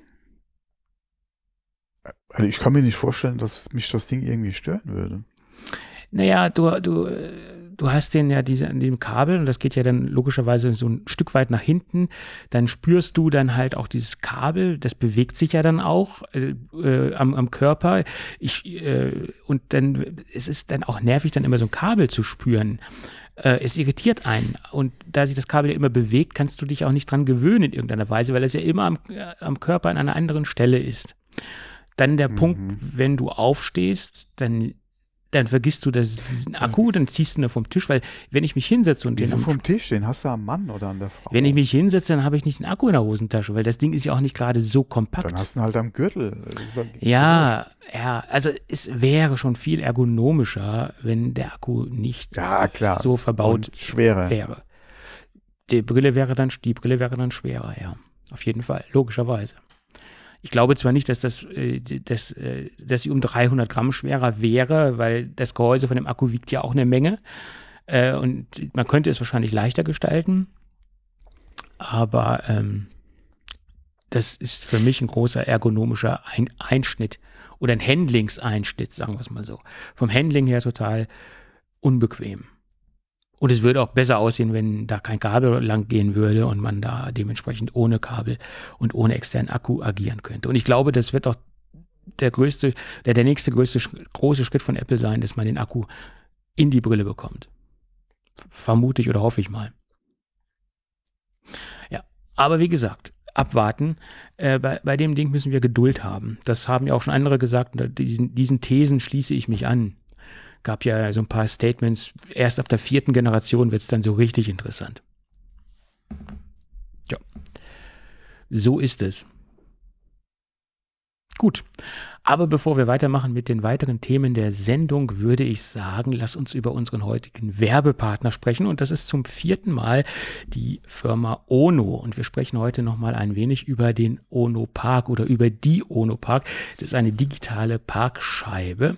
ich kann mir nicht vorstellen, dass mich das Ding irgendwie stören würde. Naja, du, du, du hast den ja diese, an diesem Kabel und das geht ja dann logischerweise so ein Stück weit nach hinten, dann spürst du dann halt auch dieses Kabel, das bewegt sich ja dann auch äh, äh, am, am Körper. Ich, äh, und dann, es ist dann auch nervig, dann immer so ein Kabel zu spüren. Es irritiert einen und da sich das Kabel ja immer bewegt, kannst du dich auch nicht dran gewöhnen in irgendeiner Weise, weil es ja immer am, am Körper an einer anderen Stelle ist. Dann der mhm. Punkt, wenn du aufstehst, dann, dann vergisst du das, diesen Akku, dann ziehst du ihn vom Tisch, weil wenn ich mich hinsetze und Wieso den vom Tisch? Den hast du am Mann oder an der Frau? Wenn ich mich hinsetze, dann habe ich nicht den Akku in der Hosentasche, weil das Ding ist ja auch nicht gerade so kompakt. Dann hast du ihn halt am Gürtel. Das ist ja, ja, also es wäre schon viel ergonomischer, wenn der Akku nicht ja, klar. so verbaut und schwerer wäre. Die Brille wäre dann, die Brille wäre dann schwerer, ja. Auf jeden Fall, logischerweise. Ich glaube zwar nicht, dass, das, dass, dass sie um dreihundert Gramm schwerer wäre, weil das Gehäuse von dem Akku wiegt ja auch eine Menge. Und man könnte es wahrscheinlich leichter gestalten. Aber ähm, das ist für mich ein großer ergonomischer ein Einschnitt oder ein Handlingseinschnitt, sagen wir es mal so. Vom Handling her total unbequem. Und es würde auch besser aussehen, wenn da kein Kabel lang gehen würde und man da dementsprechend ohne Kabel und ohne externen Akku agieren könnte. Und ich glaube, das wird auch der größte, der, der nächste größte große Schritt von Apple sein, dass man den Akku in die Brille bekommt. Vermute ich oder hoffe ich mal. Ja, aber wie gesagt, abwarten. Äh, bei, bei dem Ding müssen wir Geduld haben. Das haben ja auch schon andere gesagt. Und diesen, diesen Thesen schließe ich mich an. Gab ja so ein paar Statements, erst ab der vierten Generation wird es dann so richtig interessant. Ja, so ist es. Gut, aber bevor wir weitermachen mit den weiteren Themen der Sendung, würde ich sagen, lass uns über unseren heutigen Werbepartner sprechen. Und das ist zum vierten Mal die Firma Ono. Und wir sprechen heute nochmal ein wenig über den Ono Park oder über die Ono Park. Das ist eine digitale Parkscheibe.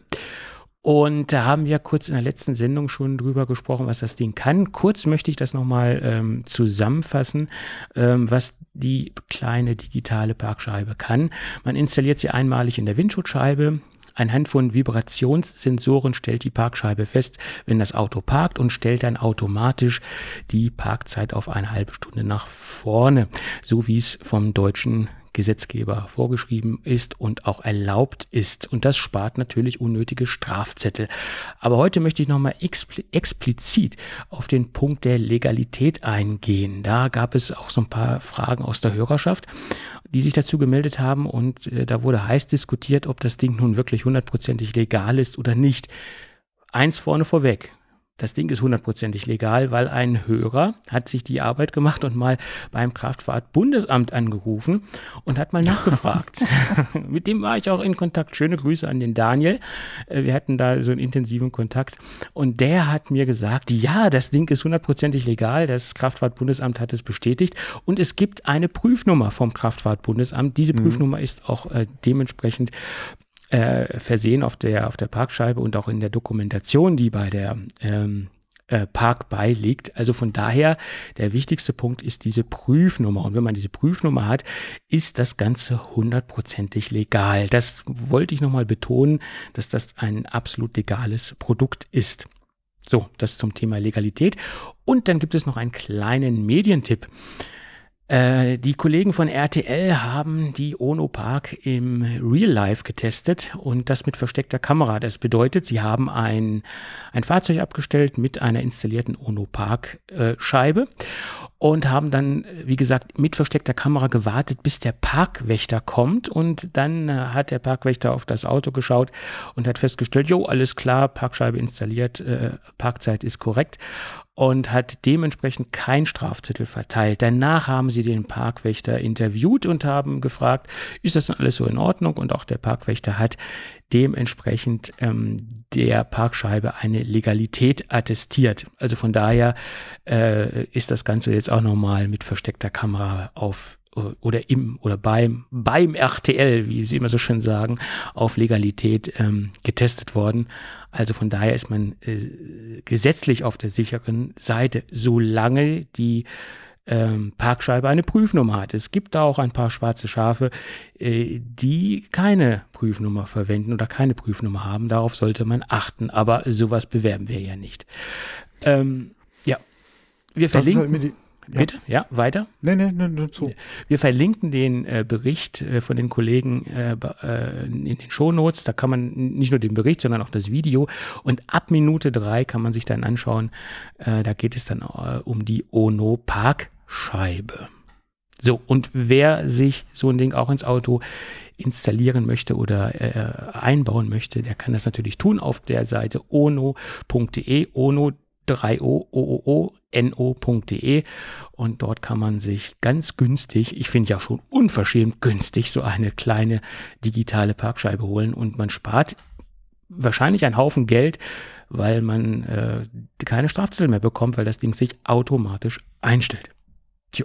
Und da haben wir kurz in der letzten Sendung schon drüber gesprochen, was das Ding kann. Kurz möchte ich das nochmal ähm, zusammenfassen, ähm, was die kleine digitale Parkscheibe kann. Man installiert sie einmalig in der Windschutzscheibe. Anhand von Vibrationssensoren stellt die Parkscheibe fest, wenn das Auto parkt und stellt dann automatisch die Parkzeit auf eine halbe Stunde nach vorne, so wie es vom deutschen Gesetzgeber vorgeschrieben ist und auch erlaubt ist. Und das spart natürlich unnötige Strafzettel. Aber heute möchte ich nochmal expl- explizit auf den Punkt der Legalität eingehen. Da gab es auch so ein paar Fragen aus der Hörerschaft, die sich dazu gemeldet haben. Und äh, da wurde heiß diskutiert, ob das Ding nun wirklich hundertprozentig legal ist oder nicht. Eins vorne vorweg. Das Ding ist hundertprozentig legal, weil ein Hörer hat sich die Arbeit gemacht und mal beim Kraftfahrtbundesamt angerufen und hat mal nachgefragt. Mit dem war ich auch in Kontakt. Schöne Grüße an den Daniel. Wir hatten da so einen intensiven Kontakt. Und der hat mir gesagt, ja, das Ding ist hundertprozentig legal. Das Kraftfahrtbundesamt hat es bestätigt. Und es gibt eine Prüfnummer vom Kraftfahrtbundesamt. Diese mhm. Prüfnummer ist auch äh, dementsprechend Äh, versehen auf der, auf der Parkscheibe und auch in der Dokumentation, die bei der ähm, äh, Park beiliegt. Also von daher, der wichtigste Punkt ist diese Prüfnummer. Und wenn man diese Prüfnummer hat, ist das Ganze hundertprozentig legal. Das wollte ich nochmal betonen, dass das ein absolut legales Produkt ist. So, das zum Thema Legalität. Und dann gibt es noch einen kleinen Medientipp. Äh, die Kollegen von R T L haben die Ono Park im Real Life getestet und das mit versteckter Kamera. Das bedeutet, sie haben ein, ein Fahrzeug abgestellt mit einer installierten Ono Park äh, Scheibe und haben dann, wie gesagt, mit versteckter Kamera gewartet, bis der Parkwächter kommt. Und dann äh, hat der Parkwächter auf das Auto geschaut und hat festgestellt, jo, alles klar, Parkscheibe installiert, äh, Parkzeit ist korrekt. Und hat dementsprechend kein Strafzettel verteilt. Danach haben sie den Parkwächter interviewt und haben gefragt, ist das denn alles so in Ordnung? Und auch der Parkwächter hat dementsprechend ähm, der Parkscheibe eine Legalität attestiert. Also von daher äh, ist das Ganze jetzt auch nochmal mit versteckter Kamera auf oder im oder beim beim R T L, wie sie immer so schön sagen, auf Legalität ähm, getestet worden. Also von daher ist man äh, gesetzlich auf der sicheren Seite, solange die ähm, Parkscheibe eine Prüfnummer hat. Es gibt da auch ein paar schwarze Schafe, äh, die keine Prüfnummer verwenden oder keine Prüfnummer haben. Darauf sollte man achten, aber sowas bewerben wir ja nicht. Ähm, ja, wir verlinken... Ja. Bitte? Ja, weiter? Nee, nee, nee, nur zu. Wir verlinken den äh, Bericht äh, von den Kollegen äh, äh, in den Shownotes. Da kann man nicht nur den Bericht, sondern auch das Video. Und ab Minute drei kann man sich dann anschauen. Äh, da geht es dann äh, um die Ono Parkscheibe. So, und wer sich so ein Ding auch ins Auto installieren möchte oder äh, einbauen möchte, der kann das natürlich tun auf der Seite ono punkt de, ono drei o o o o n o punkt de, und dort kann man sich ganz günstig, ich finde ja schon unverschämt günstig, so eine kleine digitale Parkscheibe holen, und man spart wahrscheinlich einen Haufen Geld, weil man äh, keine Strafzettel mehr bekommt, weil das Ding sich automatisch einstellt. Tjo.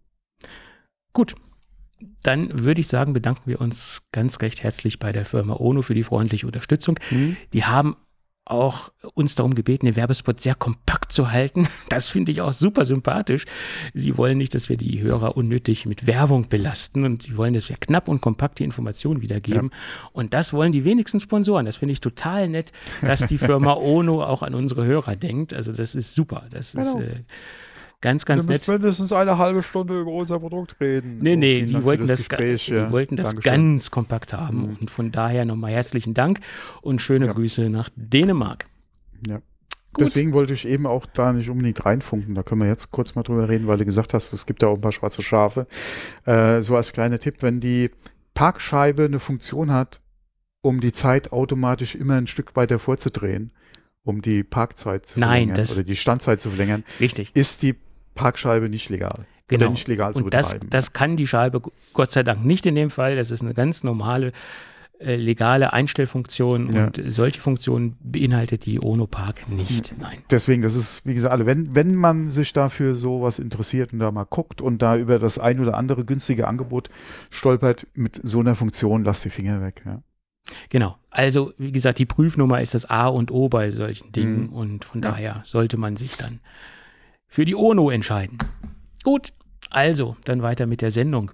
Gut. Dann würde ich sagen, bedanken wir uns ganz recht herzlich bei der Firma Ono für die freundliche Unterstützung. Mhm. Die haben auch uns darum gebeten, den Werbespot sehr kompakt zu halten. Das finde ich auch super sympathisch. Sie wollen nicht, dass wir die Hörer unnötig mit Werbung belasten, und sie wollen, dass wir knapp und kompakt die Informationen wiedergeben. Ja. Und das wollen die wenigsten Sponsoren. Das finde ich total nett, dass die Firma Ono auch an unsere Hörer denkt. Also das ist super. Das genau. ist äh, ganz, ganz nett. Du musst mindestens eine halbe Stunde über unser Produkt reden. Nee, nee, die wollten das, Gespräch, die ja. wollten das ganz kompakt haben. Mhm. Und von daher nochmal herzlichen Dank und schöne ja. Grüße nach Dänemark. Ja. Gut. Deswegen wollte ich eben auch da nicht unbedingt reinfunken. Da können wir jetzt kurz mal drüber reden, weil du gesagt hast, es gibt ja auch ein paar schwarze Schafe. Äh, so als kleiner Tipp, wenn die Parkscheibe eine Funktion hat, um die Zeit automatisch immer ein Stück weiter vorzudrehen, um die Parkzeit zu Nein, verlängern das oder die Standzeit zu verlängern, richtig. ist die Parkscheibe nicht legal. Genau. Oder nicht legal zu und das, betreiben. das kann die Scheibe Gott sei Dank nicht in dem Fall. Das ist eine ganz normale, äh, legale Einstellfunktion, ja. und solche Funktionen beinhaltet die Ono Park nicht. Nein. Deswegen, das ist, wie gesagt, wenn, wenn man sich dafür sowas interessiert und da mal guckt und da über das ein oder andere günstige Angebot stolpert, mit so einer Funktion, lasst die Finger weg. Ja. Genau. Also, wie gesagt, die Prüfnummer ist das A und O bei solchen Dingen, mhm. und von ja. daher sollte man sich dann für die Ono entscheiden. Gut, also, dann weiter mit der Sendung.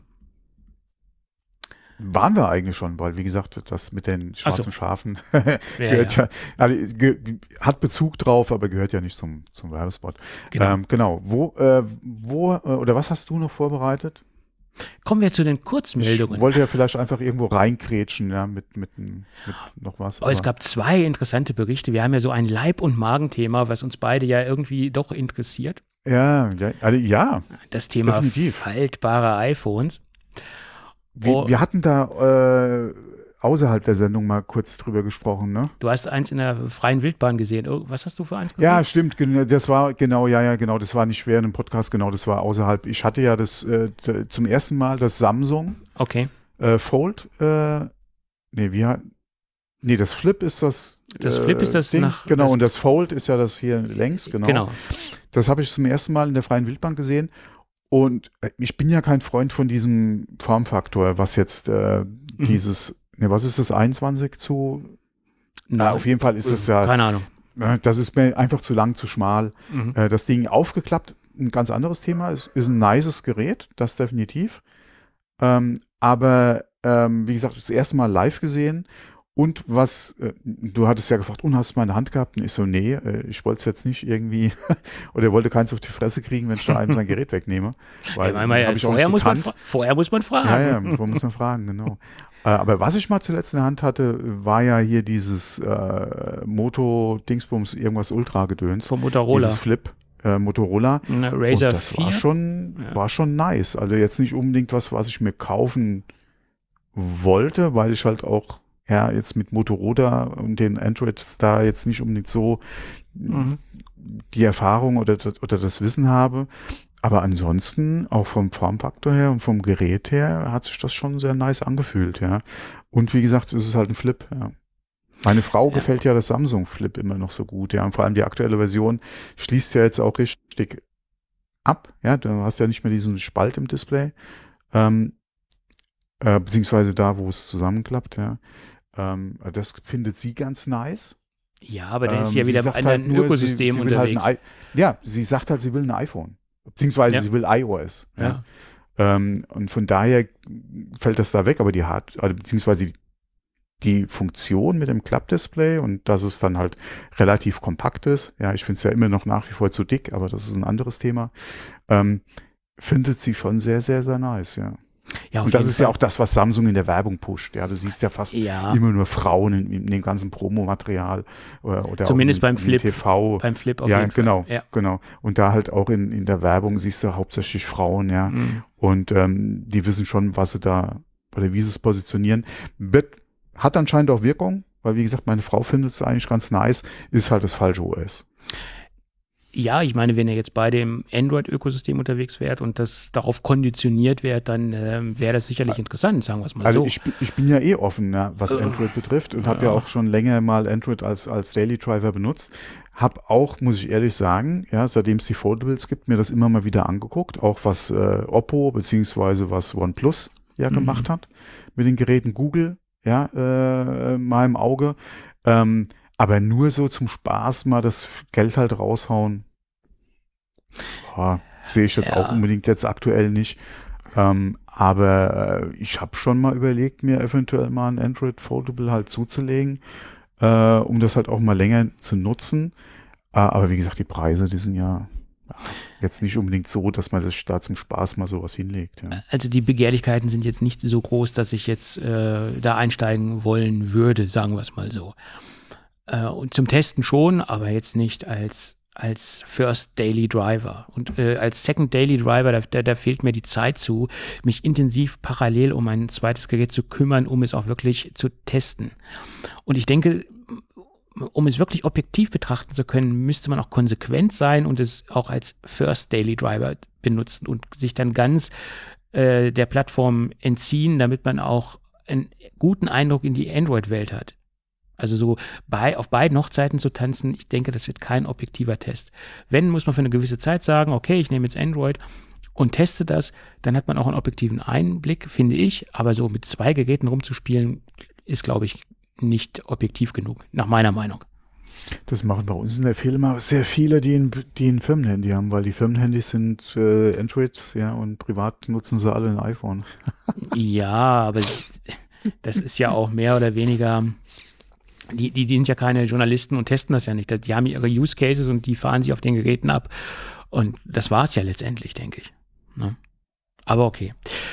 Waren wir eigentlich schon, weil, wie gesagt, das mit den schwarzen so. Schafen gehört ja, ja, also, ge, hat Bezug drauf, aber gehört ja nicht zum, zum Werbespot. Genau. Ähm, genau. Wo, äh, wo, äh, oder was hast du noch vorbereitet? Kommen wir zu den Kurzmeldungen. Ich wollte ja vielleicht einfach irgendwo reinkrätschen, ja, mit, mit, mit noch was. Aber es gab zwei interessante Berichte. Wir haben ja so ein Leib- und Magenthema, was uns beide ja irgendwie doch interessiert. Ja, ja, also, ja. Das Thema definitiv. Faltbare iPhones. Wir, wir hatten da äh, außerhalb der Sendung mal kurz drüber gesprochen, ne? Du hast eins in der freien Wildbahn gesehen. Was hast du für eins gesehen? Ja, stimmt. Das war, genau, ja, ja, genau. Das war nicht schwer in einem Podcast, genau, das war außerhalb. Ich hatte ja das äh, zum ersten Mal das Samsung okay. äh, Fold, äh, nee, wie nee, das Flip ist das Das Flip ist das Ding, nach... genau, das und das Fold ist ja das hier längs, genau. Genau. Das habe ich zum ersten Mal in der freien Wildbahn gesehen. Und ich bin ja kein Freund von diesem Formfaktor, was jetzt äh, mhm. dieses, ne, was ist das, einundzwanzig zu? Na, auf jeden Fall ist es ja. Keine Ahnung. Das ist mir einfach zu lang, zu schmal. Mhm. Äh, das Ding aufgeklappt, ein ganz anderes Thema. Es ist ein nices Gerät, das definitiv. Ähm, aber ähm, wie gesagt, das erste Mal live gesehen. Und was, äh, du hattest ja gefragt, und hast du meine Hand gehabt? Und ich so, nee, äh, ich wollte es jetzt nicht irgendwie, oder wollte keins auf die Fresse kriegen, wenn ich da einem sein Gerät wegnehme. Weil ja, ja, ich vorher, muss man, vorher muss man fragen. Ja, ja, vorher muss man fragen, genau. äh, aber was ich mal zuletzt in der Hand hatte, war ja hier dieses äh, Moto-Dingsbums, irgendwas Ultra-Gedöns. Vom Motorola. Dieses Flip. Äh, Motorola. Eine Razer und das vier? war schon, ja. war schon nice. Also jetzt nicht unbedingt was, was ich mir kaufen wollte, weil ich halt auch ja, jetzt mit Motorola und den Androids da jetzt nicht unbedingt so mhm. die Erfahrung oder, oder das Wissen habe. Aber ansonsten, auch vom Formfaktor her und vom Gerät her, hat sich das schon sehr nice angefühlt, ja. Und wie gesagt, es ist halt ein Flip, ja. Meine Frau ja. gefällt ja das Samsung Flip immer noch so gut, ja. Und vor allem die aktuelle Version schließt ja jetzt auch richtig ab, ja. Du hast ja nicht mehr diesen Spalt im Display, ähm, äh, beziehungsweise da, wo es zusammenklappt, ja. Ähm, das findet sie ganz nice. Ja, aber dann ist sie ja wieder in einem halt Ökosystem sie, sie unterwegs. Halt ein, ja, sie sagt halt, sie will ein iPhone. Beziehungsweise ja. sie will iOS. Ja. Ja. Ähm, und von daher fällt das da weg, aber die hat, also beziehungsweise die, die Funktion mit dem Klappdisplay und dass es dann halt relativ kompakt ist, ja, ich finde es ja immer noch nach wie vor zu dick, aber das ist ein anderes Thema, ähm, findet sie schon sehr, sehr, sehr nice, ja. Ja, auf Und das jeden ist ja Fall. auch das, was Samsung in der Werbung pusht. Ja, du siehst ja fast Ja. immer nur Frauen in, in dem ganzen Promomaterial oder, oder Zumindest auch in, beim Flip. in T V. Beim Flip auf ja, jeden Fall. genau, Ja. genau. Und da halt auch in, in der Werbung siehst du hauptsächlich Frauen, ja. Mhm. Und ähm, die wissen schon, was sie da oder wie sie es positionieren. Wird, hat anscheinend auch Wirkung, weil wie gesagt, meine Frau findet es eigentlich ganz nice, ist halt das falsche O S. Ja, ich meine, wenn ihr jetzt bei dem Android-Ökosystem unterwegs wärt und das darauf konditioniert wärt, dann ähm, wäre das sicherlich interessant, sagen wir es mal Also so. ich, bin- ich bin ja eh offen, ja, was Äh, Android betrifft und habe ja. ja auch schon länger mal Android als, als Daily Driver benutzt. Hab auch, muss ich ehrlich sagen, ja, seitdem es die Foldables gibt, mir das immer mal wieder angeguckt, auch was äh, Oppo beziehungsweise was OnePlus ja Mhm. gemacht hat mit den Geräten Google, ja, äh, mal im Auge. Ähm, aber nur so zum Spaß mal das Geld halt raushauen, ja, sehe ich jetzt Ja. auch unbedingt jetzt aktuell nicht. Ähm, aber äh, ich habe schon mal überlegt, mir eventuell mal ein Android Foldable halt zuzulegen, äh, um das halt auch mal länger zu nutzen. Äh, aber wie gesagt, die Preise, die sind ja, ja jetzt nicht unbedingt so, dass man sich da zum Spaß mal sowas hinlegt. Ja. Also die Begehrlichkeiten sind jetzt nicht so groß, dass ich jetzt äh, da einsteigen wollen würde, sagen wir es mal so. Äh, und zum Testen schon, aber jetzt nicht als als First Daily Driver. Und äh, als Second Daily Driver, da, da, da fehlt mir die Zeit zu, mich intensiv parallel um ein zweites Gerät zu kümmern, um es auch wirklich zu testen. Und ich denke, um es wirklich objektiv betrachten zu können, müsste man auch konsequent sein und es auch als First Daily Driver benutzen und sich dann ganz äh, der Plattform entziehen, damit man auch einen guten Eindruck in die Android-Welt hat. Also so bei, auf beiden Hochzeiten zu tanzen, ich denke, das wird kein objektiver Test. Wenn, muss man für eine gewisse Zeit sagen, okay, ich nehme jetzt Android und teste das, dann hat man auch einen objektiven Einblick, finde ich. Aber so mit zwei Geräten rumzuspielen, ist, glaube ich, nicht objektiv genug, nach meiner Meinung. Das machen bei uns in der Firma sehr viele, die ein, die ein Firmenhandy haben, weil die Firmenhandys sind äh, Android, ja, und privat nutzen sie alle ein iPhone. Ja, aber das ist ja auch mehr oder weniger... Die, die, die sind ja keine Journalisten und testen das ja nicht. Die haben ihre Use Cases und die fahren sie auf den Geräten ab. Und das war es ja letztendlich, denke ich. Ne? Aber okay.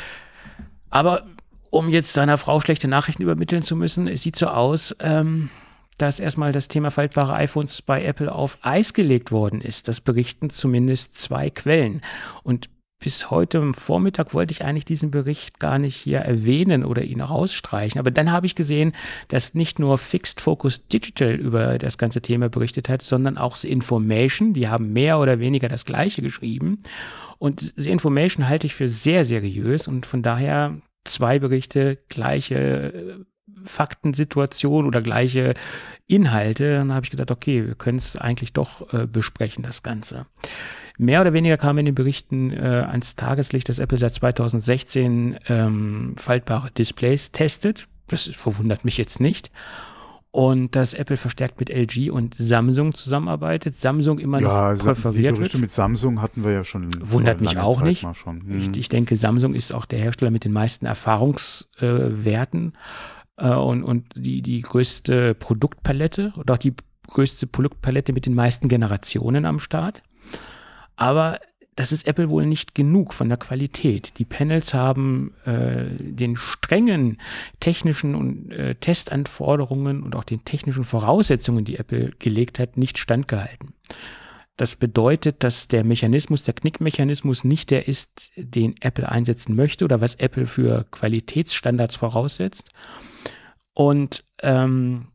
Aber um jetzt deiner Frau schlechte Nachrichten übermitteln zu müssen, es sieht so aus, ähm, dass erstmal das Thema faltbare iPhones bei Apple auf Eis gelegt worden ist. Das berichten zumindest zwei Quellen. Und bis heute am Vormittag wollte ich eigentlich diesen Bericht gar nicht hier erwähnen oder ihn rausstreichen. Aber dann habe ich gesehen, dass nicht nur Fixed Focus Digital über das ganze Thema berichtet hat, sondern auch The Information. Die haben mehr oder weniger das Gleiche geschrieben. Und The Information halte ich für sehr seriös und von daher zwei Berichte, gleiche Faktensituation oder gleiche Inhalte. Dann habe ich gedacht, okay, wir können es eigentlich doch äh, besprechen, das Ganze. Mehr oder weniger kam in den Berichten äh, ans Tageslicht, dass Apple seit zweitausendsechzehn ähm, faltbare Displays testet. Das verwundert mich jetzt nicht. Und dass Apple verstärkt mit L G und Samsung zusammenarbeitet. Samsung immer Ja, noch die präferiert Berichte wird. mit Samsung hatten wir ja schon. Wundert vor mich langer auch Zeit nicht. mal schon. Ich, Mhm. ich denke, Samsung ist auch der Hersteller mit den meisten Erfahrungswerten äh, und, und die, die größte Produktpalette oder auch die größte Produktpalette mit den meisten Generationen am Start. Aber das ist Apple wohl nicht genug von der Qualität. Die Panels haben äh, den strengen technischen und äh, Testanforderungen und auch den technischen Voraussetzungen, die Apple gelegt hat, nicht standgehalten. Das bedeutet, dass der Mechanismus, der Knickmechanismus nicht der ist, den Apple einsetzen möchte oder was Apple für Qualitätsstandards voraussetzt. Und ähm,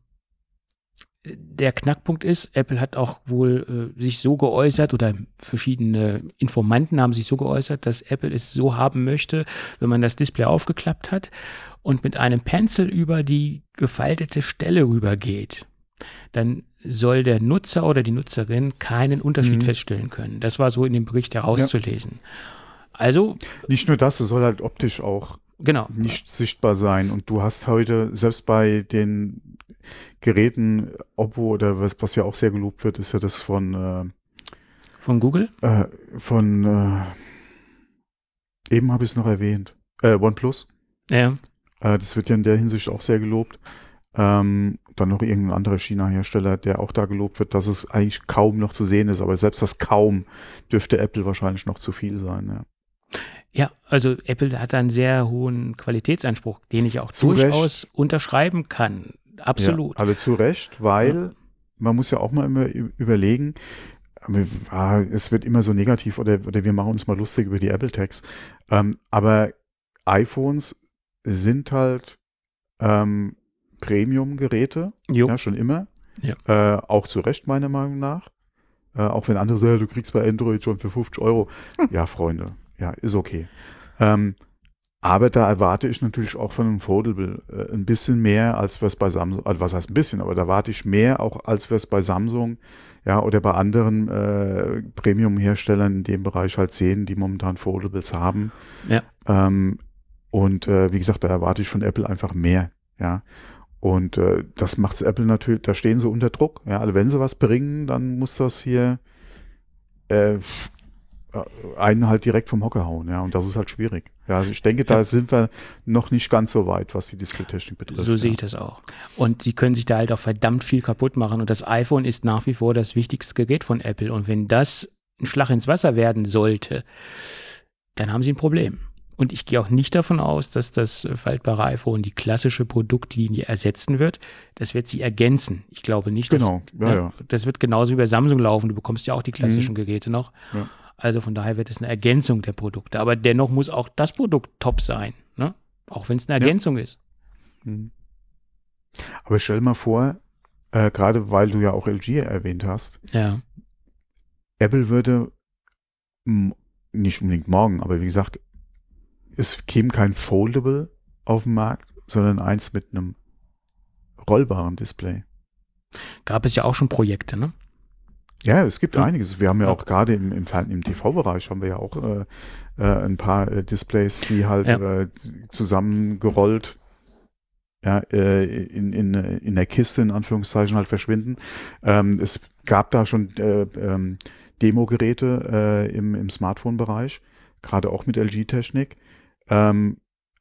der Knackpunkt ist, Apple hat auch wohl äh, sich so geäußert oder verschiedene Informanten haben sich so geäußert, dass Apple es so haben möchte, wenn man das Display aufgeklappt hat und mit einem Pencil über die gefaltete Stelle rübergeht, dann soll der Nutzer oder die Nutzerin keinen Unterschied Mhm. feststellen können. Das war so in dem Bericht herauszulesen. Also, Nicht nur das, es soll halt optisch auch genau. nicht sichtbar sein. Und du hast heute, selbst bei den Geräten, Oppo oder was, was ja auch sehr gelobt wird, ist ja das von Von Google? äh, äh, von äh, eben habe ich es noch erwähnt, äh, OnePlus. Ja. Äh, das wird ja in der Hinsicht auch sehr gelobt. Ähm, dann noch irgendein anderer China-Hersteller, der auch da gelobt wird, dass es eigentlich kaum noch zu sehen ist. Aber selbst das kaum dürfte Apple wahrscheinlich noch zu viel sein. Ja. Ja, also Apple hat einen sehr hohen Qualitätsanspruch, den ich auch Zu durchaus unterschreiben kann. Absolut. Ja, also zu Recht, weil ja. man muss ja auch mal immer überlegen, es wird immer so negativ oder, oder wir machen uns mal lustig über die Apple-Tags, ähm, aber iPhones sind halt ähm, Premium-Geräte, ja, schon immer, ja. äh, auch zu Recht meiner Meinung nach, äh, auch wenn andere sagen, du kriegst bei Android schon für fünfzig Euro, hm. ja Freunde, ja, ist okay. Ähm, aber da erwarte ich natürlich auch von einem Foldable äh, ein bisschen mehr, als wir es bei Samsung, also was heißt ein bisschen, aber da erwarte ich mehr, auch als wir es bei Samsung, ja, oder bei anderen äh, Premium-Herstellern in dem Bereich halt sehen, die momentan Foldables haben. Ja. Ähm, und äh, wie gesagt, da erwarte ich von Apple einfach mehr, ja. Und äh, das macht's Apple natürlich, da stehen sie unter Druck, ja, also wenn sie was bringen, dann muss das hier äh, einen halt direkt vom Hocker hauen, ja, und das ist halt schwierig. Ja, also ich denke, da ja. sind wir noch nicht ganz so weit, was die Display-Technik betrifft. So ja. sehe ich das auch. Und sie können sich da halt auch verdammt viel kaputt machen und das iPhone ist nach wie vor das wichtigste Gerät von Apple und wenn das ein Schlag ins Wasser werden sollte, dann haben sie ein Problem. Und ich gehe auch nicht davon aus, dass das faltbare iPhone die klassische Produktlinie ersetzen wird. Das wird sie ergänzen. Ich glaube nicht, dass genau. ja, ja. das wird genauso wie bei Samsung laufen. Du bekommst ja auch die klassischen mhm. Geräte noch. Ja. Also von daher wird es eine Ergänzung der Produkte. Aber dennoch muss auch das Produkt top sein, ne? Auch wenn es eine Ergänzung ja. ist. Mhm. Aber stell dir mal vor, äh, gerade weil du ja auch L G erwähnt hast, ja. Apple würde m- nicht unbedingt morgen, aber wie gesagt, es käme kein Foldable auf den Markt, sondern eins mit einem rollbaren Display. Gab es ja auch schon Projekte, ne? Ja, es gibt ja. einiges. Wir haben ja auch gerade im, im, im T V-Bereich haben wir ja auch äh, äh, ein paar äh, Displays, die halt ja. äh, zusammengerollt ja, äh, in, in, in der Kiste in Anführungszeichen halt verschwinden. Ähm, es gab da schon äh, ähm, Demo-Geräte äh, im, im Smartphone-Bereich, gerade auch mit L G-Technik. Ähm,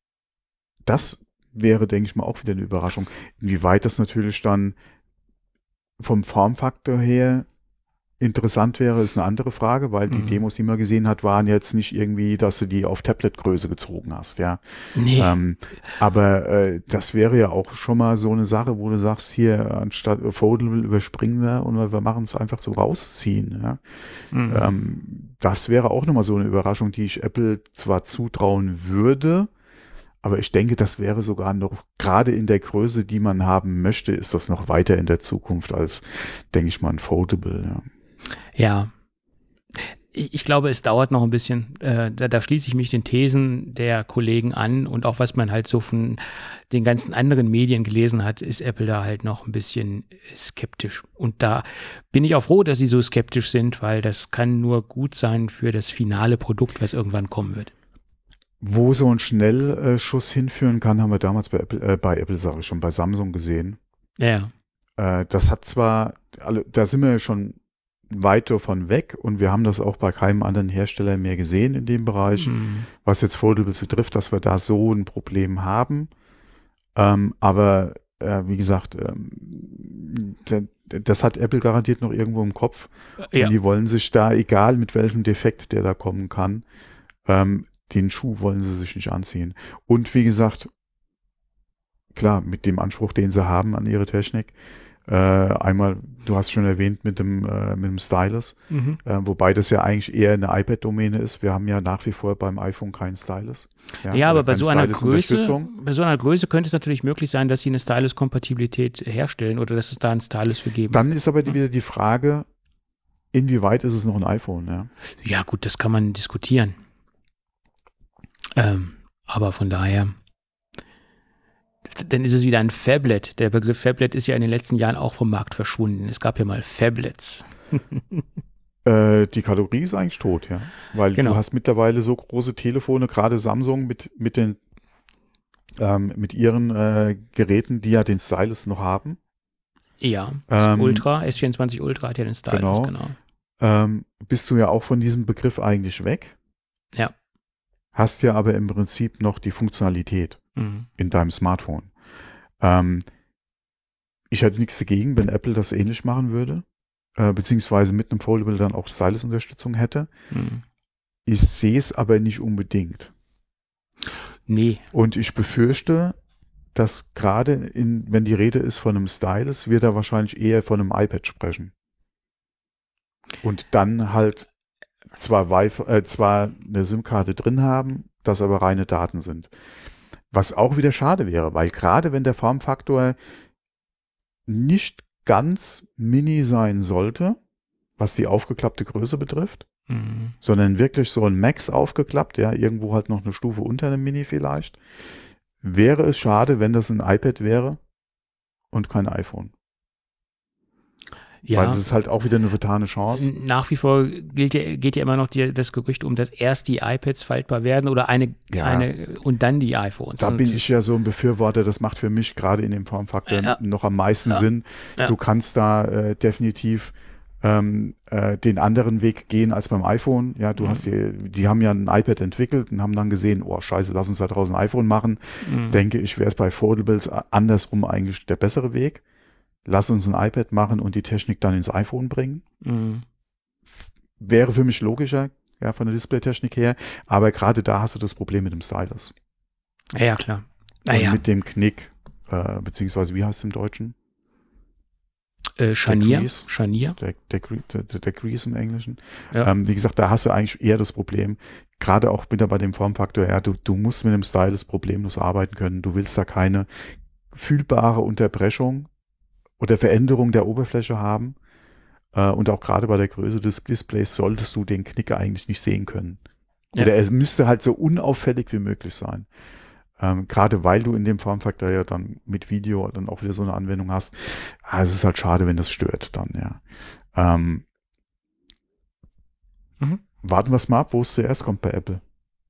das wäre, denke ich mal, auch wieder eine Überraschung. Inwieweit das natürlich dann vom Formfaktor her interessant wäre, ist eine andere Frage, weil die mhm. Demos, die man gesehen hat, waren jetzt nicht irgendwie, dass du die auf Tablet-Größe gezogen hast, ja. Nee. Ähm, aber äh, das wäre ja auch schon mal so eine Sache, wo du sagst, hier, anstatt Foldable überspringen wir und wir machen es einfach so rausziehen, ja. Mhm. Ähm, das wäre auch nochmal so eine Überraschung, die ich Apple zwar zutrauen würde, aber ich denke, das wäre sogar noch, gerade in der Größe, die man haben möchte, ist das noch weiter in der Zukunft als, denke ich mal, ein Foldable, ja. Ja, ich glaube, es dauert noch ein bisschen. Äh, da, da schließe ich mich den Thesen der Kollegen an und auch was man halt so von den ganzen anderen Medien gelesen hat, ist Apple da halt noch ein bisschen skeptisch. Und da bin ich auch froh, dass sie so skeptisch sind, weil das kann nur gut sein für das finale Produkt, was irgendwann kommen wird. Wo so ein Schnellschuss hinführen kann, haben wir damals bei Apple, äh, bei Apple sage ich schon, bei Samsung gesehen. Ja. Äh, das hat zwar, alle, da sind wir schon weit davon weg und wir haben das auch bei keinem anderen Hersteller mehr gesehen in dem Bereich, mhm. was jetzt Foldables betrifft, dass wir da so ein Problem haben. Ähm, aber äh, wie gesagt, ähm, das hat Apple garantiert noch irgendwo im Kopf. Ja. Und die wollen sich da, egal mit welchem Defekt der da kommen kann, ähm, den Schuh wollen sie sich nicht anziehen. Und wie gesagt, klar, mit dem Anspruch, den sie haben an ihre Technik, äh, einmal, du hast schon erwähnt, mit dem, äh, mit dem Stylus, mhm. äh, wobei das ja eigentlich eher eine iPad-Domäne ist. Wir haben ja nach wie vor beim iPhone keinen Stylus. Ja, ja aber bei so einer Größe, bei so einer Größe könnte es natürlich möglich sein, dass sie eine Stylus-Kompatibilität herstellen oder dass es da einen Stylus für geben. Dann ist aber die, wieder die Frage, inwieweit ist es noch ein iPhone? Ja, ja gut, das kann man diskutieren. Ähm, aber von daher, dann ist es wieder ein Phablet. Der Begriff Phablet ist ja in den letzten Jahren auch vom Markt verschwunden. Es gab ja mal Phablets. äh, die Kategorie ist eigentlich tot, ja. Weil genau. du hast mittlerweile so große Telefone, gerade Samsung mit, mit den ähm, mit ihren äh, Geräten, die ja den Stylus noch haben. Ja, das ähm, Ultra, S vierundzwanzig Ultra hat ja den Stylus, genau. genau. Ähm, bist du ja auch von diesem Begriff eigentlich weg. Ja. Hast ja aber im Prinzip noch die Funktionalität mhm. in deinem Smartphone. Ähm, ich hätte nichts dagegen, wenn Apple das ähnlich machen würde, äh, beziehungsweise mit einem Foldable dann auch Stylus-Unterstützung hätte. Mhm. Ich sehe es aber nicht unbedingt. Nee. Und ich befürchte, dass gerade in, wenn die Rede ist von einem Stylus, wird er wahrscheinlich eher von einem iPad sprechen. Und dann halt zwar Wi-Fi, äh, zwar eine SIM-Karte drin haben, das aber reine Daten sind. Was auch wieder schade wäre, weil gerade wenn der Formfaktor nicht ganz mini sein sollte, was die aufgeklappte Größe betrifft, Mhm. sondern wirklich so ein Max aufgeklappt, ja, irgendwo halt noch eine Stufe unter einem Mini vielleicht, wäre es schade, wenn das ein iPad wäre und kein iPhone. Ja. Weil es ist halt auch wieder eine vertane Chance. Nach wie vor gilt ja, geht ja immer noch die, das Gerücht um, dass erst die iPads faltbar werden oder eine, Ja. eine und dann die iPhones. Da Und bin ich ja so ein Befürworter, das macht für mich gerade in dem Formfaktor Ja. noch am meisten Ja. Sinn. Ja. Du kannst da äh, definitiv ähm, äh, den anderen Weg gehen als beim iPhone. Ja, du Mhm. hast die, die haben ja ein iPad entwickelt und haben dann gesehen, oh scheiße, lass uns da draußen ein iPhone machen. Mhm. Denke ich, wäre es bei Foldables andersrum eigentlich der bessere Weg. Lass uns ein iPad machen und die Technik dann ins iPhone bringen. Mhm. Wäre für mich logischer, ja, von der Displaytechnik her. Aber gerade da hast du das Problem mit dem Stylus. Ja, ja, klar. Und Naja, mit dem Knick, äh, beziehungsweise wie heißt es im Deutschen? äh, Scharnier. Crease. Scharnier. Der, der, der, der, der Crease im Englischen. Ja. Ähm, wie gesagt, da hast du eigentlich eher das Problem, gerade auch wieder bei dem Formfaktor, ja, du, du musst mit dem Stylus problemlos arbeiten können. Du willst da keine fühlbare Unterbrechung oder Veränderung der Oberfläche haben. Äh, und auch gerade bei der Größe des Displays solltest du den Knicker eigentlich nicht sehen können. Ja. Oder es müsste halt so unauffällig wie möglich sein. Ähm, gerade weil du in dem Formfaktor ja dann mit Video dann auch wieder so eine Anwendung hast. Also es ist halt schade, wenn das stört dann, ja. Ähm, Mhm. Warten wir es mal ab, wo es zuerst kommt bei Apple.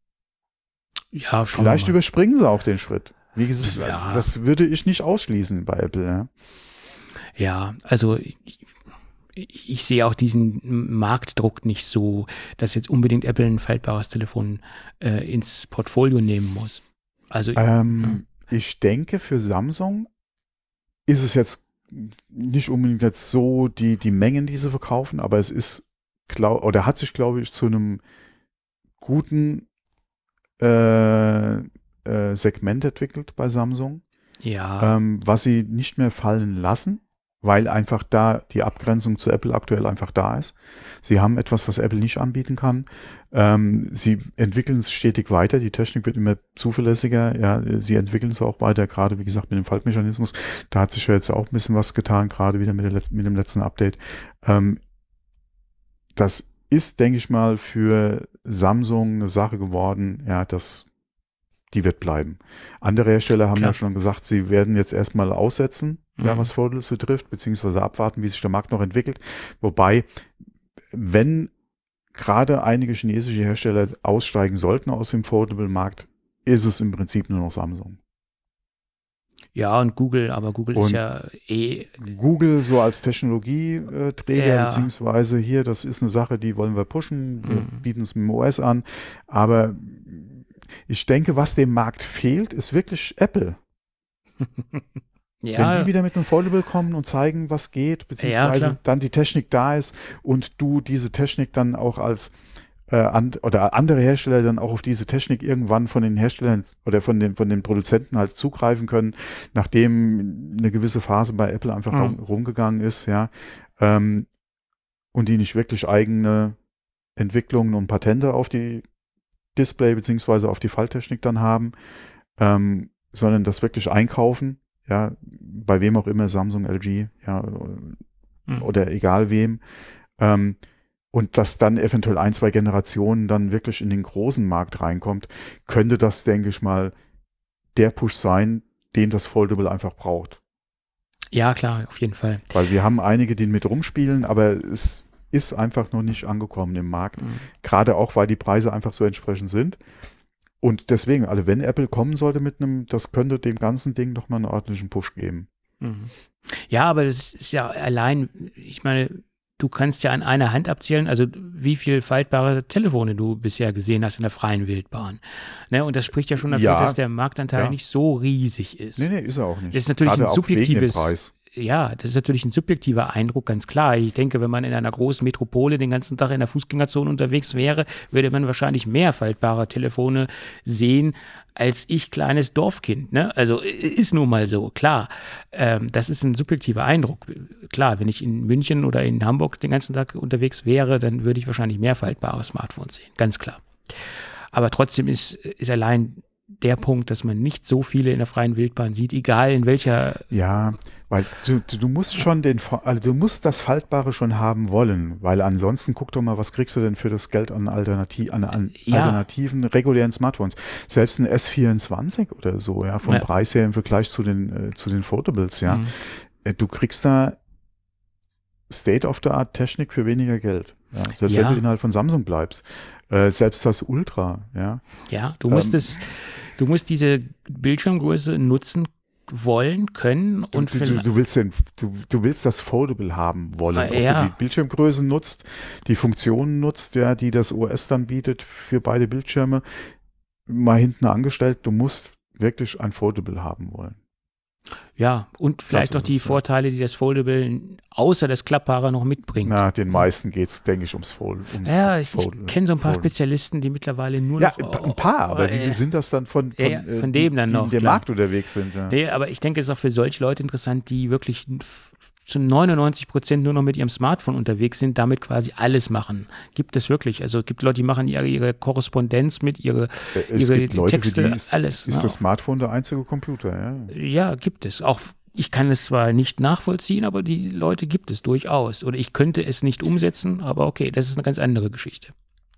Ja, schauen Vielleicht wir mal. überspringen sie auch den Schritt. Wie gesagt, Ja. das würde ich nicht ausschließen bei Apple. Ja. Ja, also ich, ich sehe auch diesen Marktdruck nicht so, dass jetzt unbedingt Apple ein faltbares Telefon äh, ins Portfolio nehmen muss. Also Ähm, ich denke, für Samsung ist es jetzt nicht unbedingt jetzt so die, die Mengen, die sie verkaufen, aber es ist, glaub, oder hat sich, glaube ich, zu einem guten äh, äh, Segment entwickelt bei Samsung, ja, ähm, was sie nicht mehr fallen lassen, weil einfach da die Abgrenzung zu Apple aktuell einfach da ist. Sie haben etwas, was Apple nicht anbieten kann. Ähm, sie entwickeln es stetig weiter. Die Technik wird immer zuverlässiger. Ja, sie entwickeln es auch weiter, gerade wie gesagt mit dem Faltmechanismus. Da hat sich ja jetzt auch ein bisschen was getan, gerade wieder mit, der Let- mit dem letzten Update. Ähm, das ist, denke ich mal, für Samsung eine Sache geworden, ja, das die wird bleiben. Andere Hersteller haben Klar. ja schon gesagt, sie werden jetzt erstmal aussetzen, Mhm. ja, was Foldables betrifft, beziehungsweise abwarten, wie sich der Markt noch entwickelt. Wobei, wenn gerade einige chinesische Hersteller aussteigen sollten aus dem Foldable-Markt, ist es im Prinzip nur noch Samsung. ja, und Google, aber Google ist Und ja eh, Google so als Technologieträger, Ja. beziehungsweise hier, das ist eine Sache, die wollen wir pushen, wir Mhm. bieten es mit dem O S an, aber ich denke, was dem Markt fehlt, ist wirklich Apple. Wenn ja, die wieder mit einem Foldable kommen und zeigen, was geht, beziehungsweise klar. dann die Technik da ist und du diese Technik dann auch als äh, an, oder andere Hersteller dann auch auf diese Technik irgendwann von den Herstellern oder von den, von den Produzenten halt zugreifen können, nachdem eine gewisse Phase bei Apple einfach Mhm. rum, rumgegangen ist, ja, ähm, und die nicht wirklich eigene Entwicklungen und Patente auf die Display beziehungsweise auf die Falttechnik dann haben, ähm, sondern das wirklich einkaufen, ja, bei wem auch immer, Samsung, L G, ja, Mhm. oder egal wem, ähm, und dass dann eventuell ein, zwei Generationen dann wirklich in den großen Markt reinkommt, könnte das, denke ich mal, der Push sein, den das Foldable einfach braucht. ja, klar, auf jeden Fall. Weil wir haben einige, die mit rumspielen, aber es ist einfach noch nicht angekommen im Markt. Mhm. Gerade auch, weil die Preise einfach so entsprechend sind. Und deswegen, also wenn Apple kommen sollte mit einem, das könnte dem ganzen Ding nochmal einen ordentlichen Push geben. Mhm. Ja, aber das ist ja allein, ich meine, du kannst ja an einer Hand abzählen, also wie viel faltbare Telefone du bisher gesehen hast in der freien Wildbahn. Ne? Und das spricht ja schon dafür, Ja, dass der Marktanteil ja. nicht so riesig ist. Nee, nee, ist er auch nicht. Das ist natürlich Gerade ein auch wegen dem subjektives, Preis. ja, das ist natürlich ein subjektiver Eindruck, ganz klar. Ich denke, wenn man in einer großen Metropole den ganzen Tag in der Fußgängerzone unterwegs wäre, würde man wahrscheinlich mehr faltbare Telefone sehen als ich, kleines Dorfkind. Ne? Also ist nun mal so, klar. Ähm, das ist ein subjektiver Eindruck. Klar, wenn ich in München oder in Hamburg den ganzen Tag unterwegs wäre, dann würde ich wahrscheinlich mehr faltbare Smartphones sehen, ganz klar. Aber trotzdem ist, ist allein der Punkt, dass man nicht so viele in der freien Wildbahn sieht, egal in welcher. Ja, weil du, du musst schon den, also du musst das Faltbare schon haben wollen, weil ansonsten guck doch mal, was kriegst du denn für das Geld an, Alternativ, an, an Ja. alternativen regulären Smartphones? Selbst ein S vierundzwanzig oder so, ja, vom Ja. Preis her im Vergleich zu den, äh, zu den Foldables, ja. Mhm. Äh, Du kriegst da State-of-the-Art-Technik für weniger Geld. Ja, selbst Ja. wenn du innerhalb von Samsung bleibst. Äh, selbst das Ultra, ja. Ja, du musst Ähm, es, du musst diese Bildschirmgröße nutzen wollen, können Du, und du, du, du, willst den, du, du willst das Foldable haben wollen. Ah, Ob ja. du die Bildschirmgröße nutzt, die Funktionen nutzt, ja, die das O S dann bietet für beide Bildschirme, mal hinten angestellt, du musst wirklich ein Foldable haben wollen. ja, und vielleicht Das auch ist die es, ja. Vorteile, die das Foldable außer das Klappbare noch mitbringt. Na, den meisten geht es, denke ich, ums Fold. Ums ja, ich, ich Foldable. kenne so ein paar Foldable. Spezialisten, die mittlerweile nur Ja, noch. ein paar, aber wie äh, viel sind das dann von, von, ja, äh, von die, dem dann die noch, in dem klar. Markt unterwegs sind? Ja. Nee, aber ich denke, es ist auch für solche Leute interessant, die wirklich f- zu neunundneunzig Prozent nur noch mit ihrem Smartphone unterwegs sind, damit quasi alles machen. Gibt es wirklich. Also es gibt Leute, die machen ihre, ihre Korrespondenz mit, ihre, Äh, es ihre gibt Leute, Texte, für die ist, alles. ist ja. das Smartphone der einzige Computer. Ja. Ja, gibt es. Auch ich kann es zwar nicht nachvollziehen, aber die Leute gibt es durchaus. Oder ich könnte es nicht umsetzen, aber okay, das ist eine ganz andere Geschichte.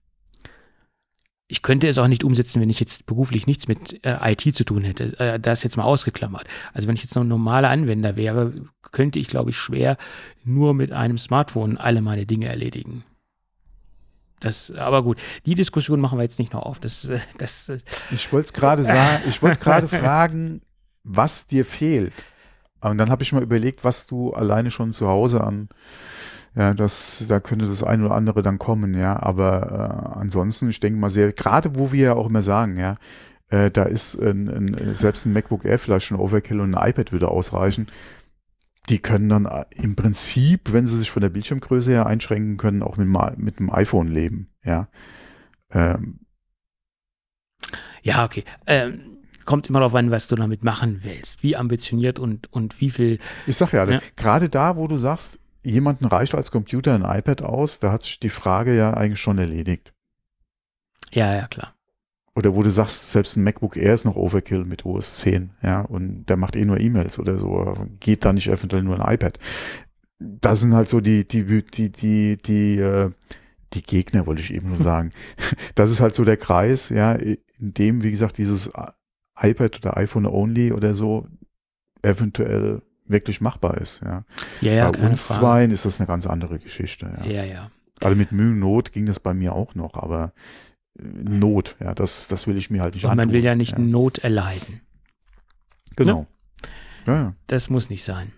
Ich könnte es auch nicht umsetzen, wenn ich jetzt beruflich nichts mit äh, I T zu tun hätte. Äh, das jetzt mal ausgeklammert. Also wenn ich jetzt noch ein normaler Anwender wäre, könnte ich, glaube ich, schwer nur mit einem Smartphone alle meine Dinge erledigen. Das, aber gut, die Diskussion machen wir jetzt nicht noch auf. Das, äh, das, äh, Ich wollte es gerade sagen, ich wollte gerade fragen, was dir fehlt. Und dann habe ich mal überlegt, was du alleine schon zu Hause an, ja, das, da könnte das ein oder andere dann kommen, ja. Aber äh, ansonsten, ich denke mal sehr, gerade wo wir ja auch immer sagen, ja, äh, da ist ein, ein, selbst ein MacBook Air vielleicht schon Overkill und ein iPad würde ausreichen. Die können dann äh, im Prinzip, wenn sie sich von der Bildschirmgröße her einschränken können, auch mit, dem- mit dem iPhone leben, ja. Ähm, ja, okay. Ähm, kommt immer darauf an, was du damit machen willst. Wie ambitioniert und, und wie viel. Ich sag ja, Ja. gerade da, wo du sagst, jemanden reicht als Computer ein iPad aus, da hat sich die Frage ja eigentlich schon erledigt. Ja, ja, klar. Oder wo du sagst, selbst ein MacBook Air ist noch Overkill mit O S zehn, ja, und der macht eh nur E-Mails oder so, geht da nicht eventuell nur ein iPad. Das sind halt so die, die, die, die, die, äh, die Gegner, wollte ich eben nur sagen. Das ist halt so der Kreis, ja, in dem, wie gesagt, dieses iPad oder iPhone only oder so eventuell wirklich machbar ist, ja. Ja, ja, Bei keine uns Frage. zweien ist das eine ganz andere Geschichte, ja. Ja, ja. Also mit Mühe und Not ging das bei mir auch noch, aber äh, Not, ja, das, das will ich mir halt nicht Und man antun. will ja nicht ja. Not erleiden. Genau. Ja, ja. Das muss nicht sein.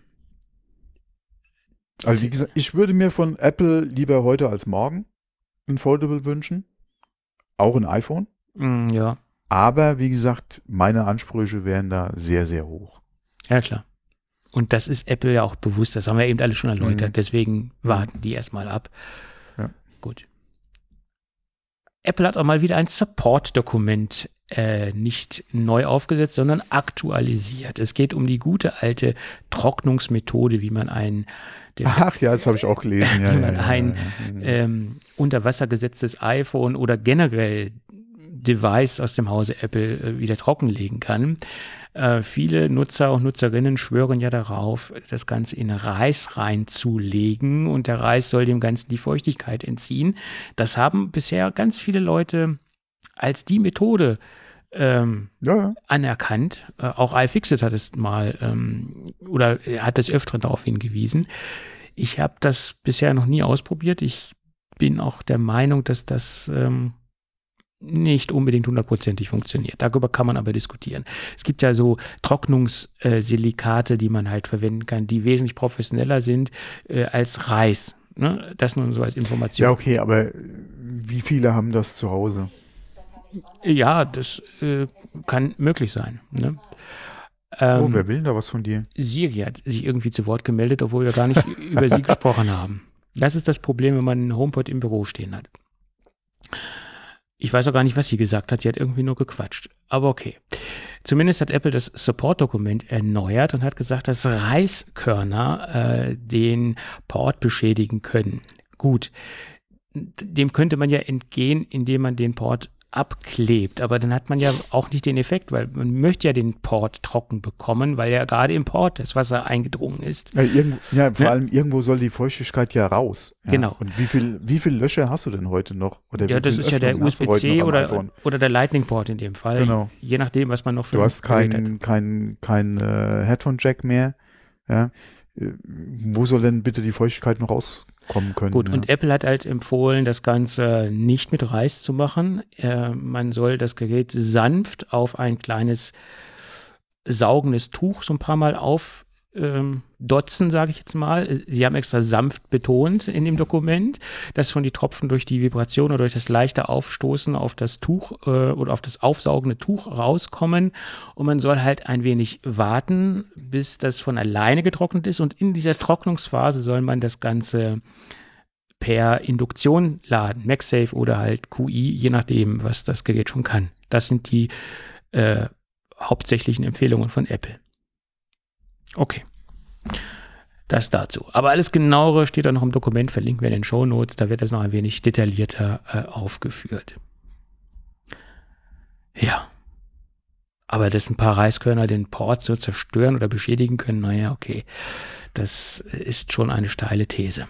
Also wie gesagt, ich würde mir von Apple lieber heute als morgen ein Foldable wünschen. Auch ein iPhone. Mm, ja, Aber wie gesagt, meine Ansprüche wären da sehr, sehr hoch. ja klar. Und das ist Apple ja auch bewusst, das haben wir eben alle schon erläutert, Mhm. deswegen warten die erstmal ab. Ja. Gut. Apple hat auch mal wieder ein Support-Dokument äh, nicht neu aufgesetzt, sondern aktualisiert. Es geht um die gute alte Trocknungsmethode, wie man ein, der, Ach ja, das habe ich auch gelesen. Ja, wie ja, man ja, ein ja, ja. ähm, unter Wasser gesetztes iPhone oder generell Device aus dem Hause Apple äh, wieder trockenlegen kann. Äh, viele Nutzer und Nutzerinnen schwören ja darauf, das Ganze in Reis reinzulegen und der Reis soll dem Ganzen die Feuchtigkeit entziehen. Das haben bisher ganz viele Leute als die Methode ähm, Ja, ja. anerkannt. Äh, auch iFixit hat es mal ähm, oder er hat des Öfteren darauf hingewiesen. Ich habe das bisher noch nie ausprobiert. Ich bin auch der Meinung, dass das ähm, nicht unbedingt hundertprozentig funktioniert. Darüber kann man aber diskutieren. Es gibt ja so Trocknungssilikate, die man halt verwenden kann, die wesentlich professioneller sind äh, als Reis. Ne? Das nur so als Information. Ja, okay, aber wie viele haben das zu Hause? Ja, das äh, kann möglich sein. Ne? Ähm, oh, wer will denn da was von dir? Siri hat sich irgendwie zu Wort gemeldet, obwohl wir gar nicht über sie gesprochen haben. Das ist das Problem, wenn man einen HomePod im Büro stehen hat. Ich weiß auch gar nicht, was sie gesagt hat. Sie hat irgendwie nur gequatscht. Aber okay. Zumindest hat Apple das Support-Dokument erneuert und hat gesagt, dass Reiskörner äh, den Port beschädigen können. Gut. Dem könnte man ja entgehen, indem man den Port abklebt, aber dann hat man ja auch nicht den Effekt, weil man möchte ja den Port trocken bekommen, weil ja gerade im Port das Wasser eingedrungen ist. Ja, irgendwo, ja vor Ja. allem irgendwo soll die Feuchtigkeit ja raus. Ja. Genau. Und wie viel, wie viel Löcher hast du denn heute noch? Oder Ja, wie das viel ist ja der Öffnungen hast du heute U S B-C noch am oder, iPhone? oder der Lightning-Port in dem Fall. Genau. Je nachdem, was man noch für Du hast Gerät hat. kein, kein, kein äh, Headphone-Jack mehr. Ja. Äh, Wo soll denn bitte die Feuchtigkeit noch rauskommen können? Gut, ja? und Apple hat halt empfohlen, das Ganze nicht mit Reis zu machen. Äh, man soll das Gerät sanft auf ein kleines saugendes Tuch so ein paar Mal auf ähm, dotzen, sage ich jetzt mal. Sie haben extra sanft betont in dem Dokument, dass schon die Tropfen durch die Vibration oder durch das leichte Aufstoßen auf das Tuch äh, oder auf das aufsaugende Tuch rauskommen. Und man soll halt ein wenig warten, bis das von alleine getrocknet ist. Und in dieser Trocknungsphase soll man das Ganze per Induktion laden, MagSafe oder halt Q I, je nachdem, was das Gerät schon kann. Das sind die äh, hauptsächlichen Empfehlungen von Apple. Okay. Das dazu. Aber alles Genauere steht dann noch im Dokument, verlinken wir in den Shownotes, da wird das noch ein wenig detaillierter äh, aufgeführt. Ja. Aber dass ein paar Reiskörner den Port so zerstören oder beschädigen können, naja, okay. Das ist schon eine steile These.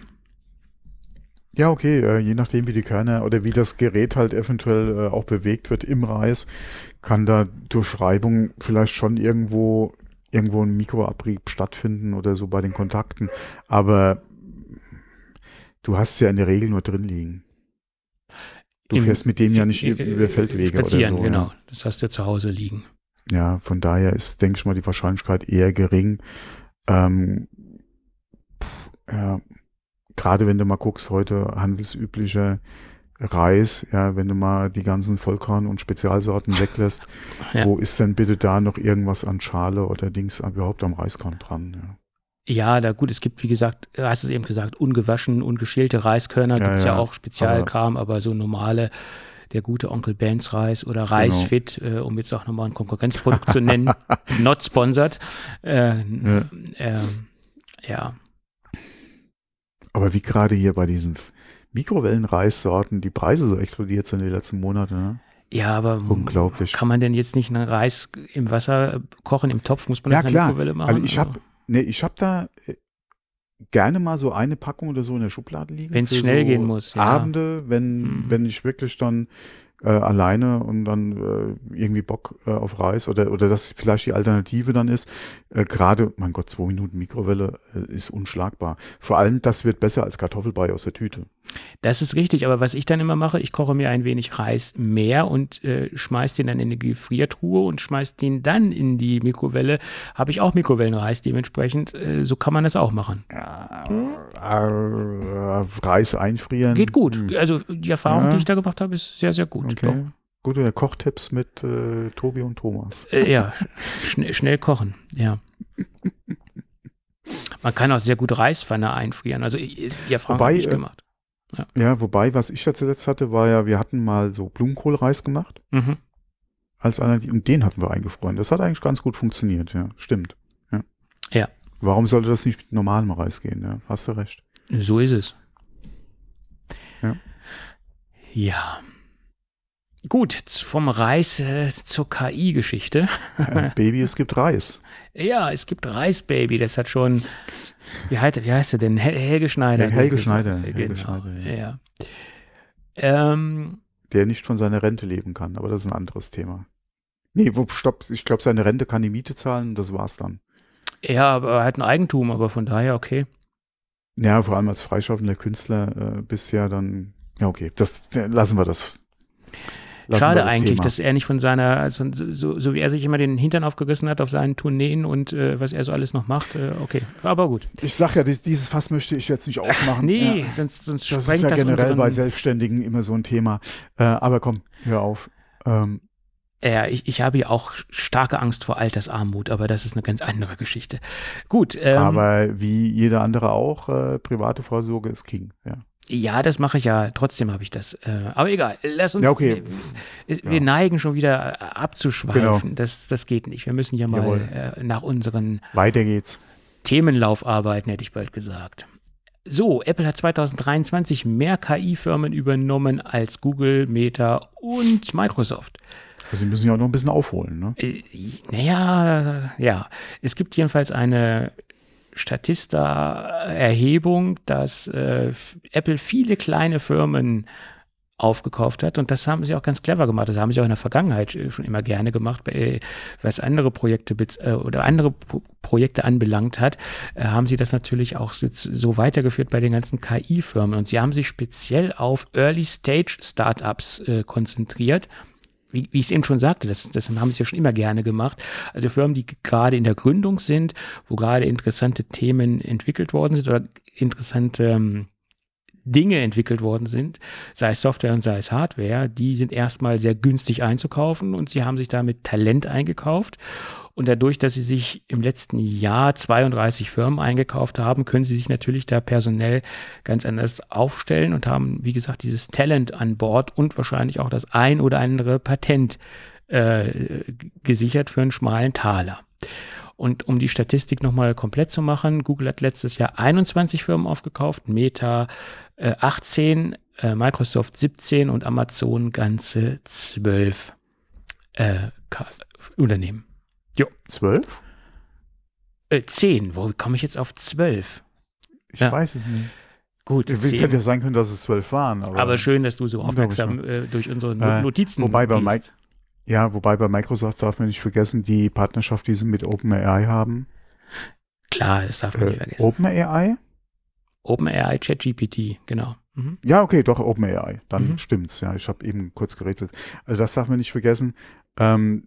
Ja, okay, äh, je nachdem, wie die Körner oder wie das Gerät halt eventuell äh, auch bewegt wird im Reis, kann da durch Reibung vielleicht schon irgendwo irgendwo ein Mikroabrieb stattfinden oder so bei den Kontakten. Aber du hast es ja in der Regel nur drin liegen. Du Im, fährst mit dem ja nicht äh, über Feldwege spazieren, oder so. genau. Ja. Das hast du zu Hause liegen. Ja, von daher ist, denke ich mal, die Wahrscheinlichkeit eher gering. Ähm, pff, ja, gerade wenn du mal guckst, heute handelsüblicher Reis, ja, wenn du mal die ganzen Vollkorn- und Spezialsorten weglässt, Ja. wo ist denn bitte da noch irgendwas an Schale oder Dings überhaupt am Reiskorn dran? Ja. Ja, da gut, es gibt, wie gesagt, du hast es eben gesagt, ungewaschen, ungeschälte Reiskörner, Ja, gibt es ja, ja, auch Spezialkram, aber, aber so normale, der gute Onkel Benz Reis oder Genau. Reisfit, äh, um jetzt auch nochmal ein Konkurrenzprodukt zu nennen, not sponsored. Äh, Ja. äh, ja. Aber wie gerade hier bei diesen Mikrowellenreissorten die Preise so explodiert sind in den letzten Monaten, ne? Ja, aber Unglaublich. kann man denn jetzt nicht einen Reis im Wasser kochen, im Topf? Muss man Ja, das in der klar. Mikrowelle machen? Also ich habe nee, ich hab da äh, gerne mal so eine Packung oder so in der Schublade liegen. Wenn's für schnell so gehen muss, ja. Abende, wenn, Mhm. wenn ich wirklich dann äh, alleine und dann äh, irgendwie Bock äh, auf Reis oder, oder das vielleicht die Alternative dann ist. Äh, Gerade, mein Gott, zwei Minuten Mikrowelle äh, ist unschlagbar. Vor allem, das wird besser als Kartoffelbrei aus der Tüte. Das ist richtig, aber was ich dann immer mache, ich koche mir ein wenig Reis mehr und äh, schmeiß den dann in die Gefriertruhe und schmeiß den dann in die Mikrowelle. Habe ich auch Mikrowellenreis dementsprechend. Äh, so kann man das auch machen. Ja, äh, Reis einfrieren. Geht gut. Hm. Also die Erfahrung, Ja. die ich da gemacht habe, ist sehr, sehr gut. Okay. Gute Kochtipps mit äh, Tobi und Thomas. Äh, ja, schn schnell kochen, ja. Man kann auch sehr gut Reispfanne einfrieren. Also die Erfahrung Wobei, habe ich äh, gemacht. Ja, wobei, was ich da zuletzt hatte, war ja, wir hatten mal so Blumenkohlreis gemacht Mhm. als Alternative und den hatten wir eingefroren. Das hat eigentlich ganz gut funktioniert, ja, stimmt. Ja. Ja. Warum sollte das nicht mit normalem Reis gehen? Ja, hast du recht. So ist es. Ja. Ja. Gut, z- vom Reis äh, zur K I-Geschichte. Äh, Baby, es gibt Reis. Ja, es gibt Reisbaby, das hat schon, wie heißt, wie heißt er denn? Hel Helge Schneider. Ja, Helge Genau. Schneider, Helge Genau. Schneider, ja. Ja. Ähm, Der nicht von seiner Rente leben kann, aber das ist ein anderes Thema. Nee, wo, stopp, ich glaube, seine Rente kann die Miete zahlen, das war's dann. ja, aber er hat ein Eigentum, aber von daher okay. Ja, vor allem als freischaffender Künstler äh, bist ja dann, ja okay, das äh, lassen wir das. Lassen wir Schade das eigentlich, Thema. dass er nicht von seiner, also so, so wie er sich immer den Hintern aufgerissen hat auf seinen Tourneen und äh, was er so alles noch macht, äh, okay, aber gut. Ich sag ja, dies- dieses Fass möchte ich jetzt nicht aufmachen. Nee, Ja. sonst, sonst Das sprengt ist ja das generell unseren, bei Selbstständigen immer so ein Thema. Äh, aber komm, hör auf. Ähm, Ja, ich, ich habe ja auch starke Angst vor Altersarmut, aber das ist eine ganz andere Geschichte. Gut. Ähm, Aber wie jeder andere auch, äh, private Vorsorge ist King. Ja, ja, das mache ich ja. Trotzdem habe ich das. Äh, aber egal. Lass uns. Ja, okay. Wir, wir Ja. neigen schon wieder äh, abzuschweifen. Genau. Das, das geht nicht. Wir müssen ja mal Jawohl. äh, nach unseren Weiter geht's. Themenlauf arbeiten, hätte ich bald gesagt. So, Apple hat zwanzig dreiundzwanzig mehr K I-Firmen übernommen als Google, Meta und Microsoft. Also sie müssen ja auch noch ein bisschen aufholen, ne? Äh, naja, ja. Es gibt jedenfalls eine Statista-Erhebung, dass äh, Apple viele kleine Firmen aufgekauft hat, und das haben sie auch ganz clever gemacht. Das haben sie auch in der Vergangenheit äh, schon immer gerne gemacht, äh, was andere Projekte äh, oder andere Pro Projekte anbelangt hat, äh, haben sie das natürlich auch so weitergeführt bei den ganzen K I-Firmen, und sie haben sich speziell auf Early-Stage-Startups äh, konzentriert. Wie, wie ich es eben schon sagte, das, das haben sie ja schon immer gerne gemacht. Also Firmen, die gerade in der Gründung sind, wo gerade interessante Themen entwickelt worden sind oder interessante ähm, Dinge entwickelt worden sind, sei es Software und sei es Hardware, die sind erstmal sehr günstig einzukaufen, und sie haben sich damit Talent eingekauft. Und dadurch, dass sie sich im letzten Jahr zweiunddreißig Firmen eingekauft haben, können sie sich natürlich da personell ganz anders aufstellen und haben, wie gesagt, dieses Talent an Bord und wahrscheinlich auch das ein oder andere Patent äh, gesichert für einen schmalen Taler. Und um die Statistik nochmal komplett zu machen, Google hat letztes Jahr einundzwanzig Firmen aufgekauft, Meta äh, achtzehn, äh, Microsoft siebzehn und Amazon ganze zwölf äh, Unternehmen. Jo. Zwölf? Äh, zehn, wo komme ich jetzt auf zwölf? Ich Ja. weiß es nicht. Gut, Es zehn. hätte ja sein können, dass es zwölf waren. Aber, Aber schön, dass du so Unglaublich, aufmerksam äh, durch unsere Äh, Notizen wobei bei gehst. Mike- Ja, wobei bei Microsoft darf man nicht vergessen, die Partnerschaft, die sie mit OpenAI haben. Klar, das darf man nicht Äh, vergessen. OpenAI? OpenAI, ChatGPT, genau. Mhm. Ja, okay, doch, OpenAI. Dann Mhm. stimmt's, ja. Ich habe eben kurz gerätselt. Also das darf man nicht vergessen. Ähm,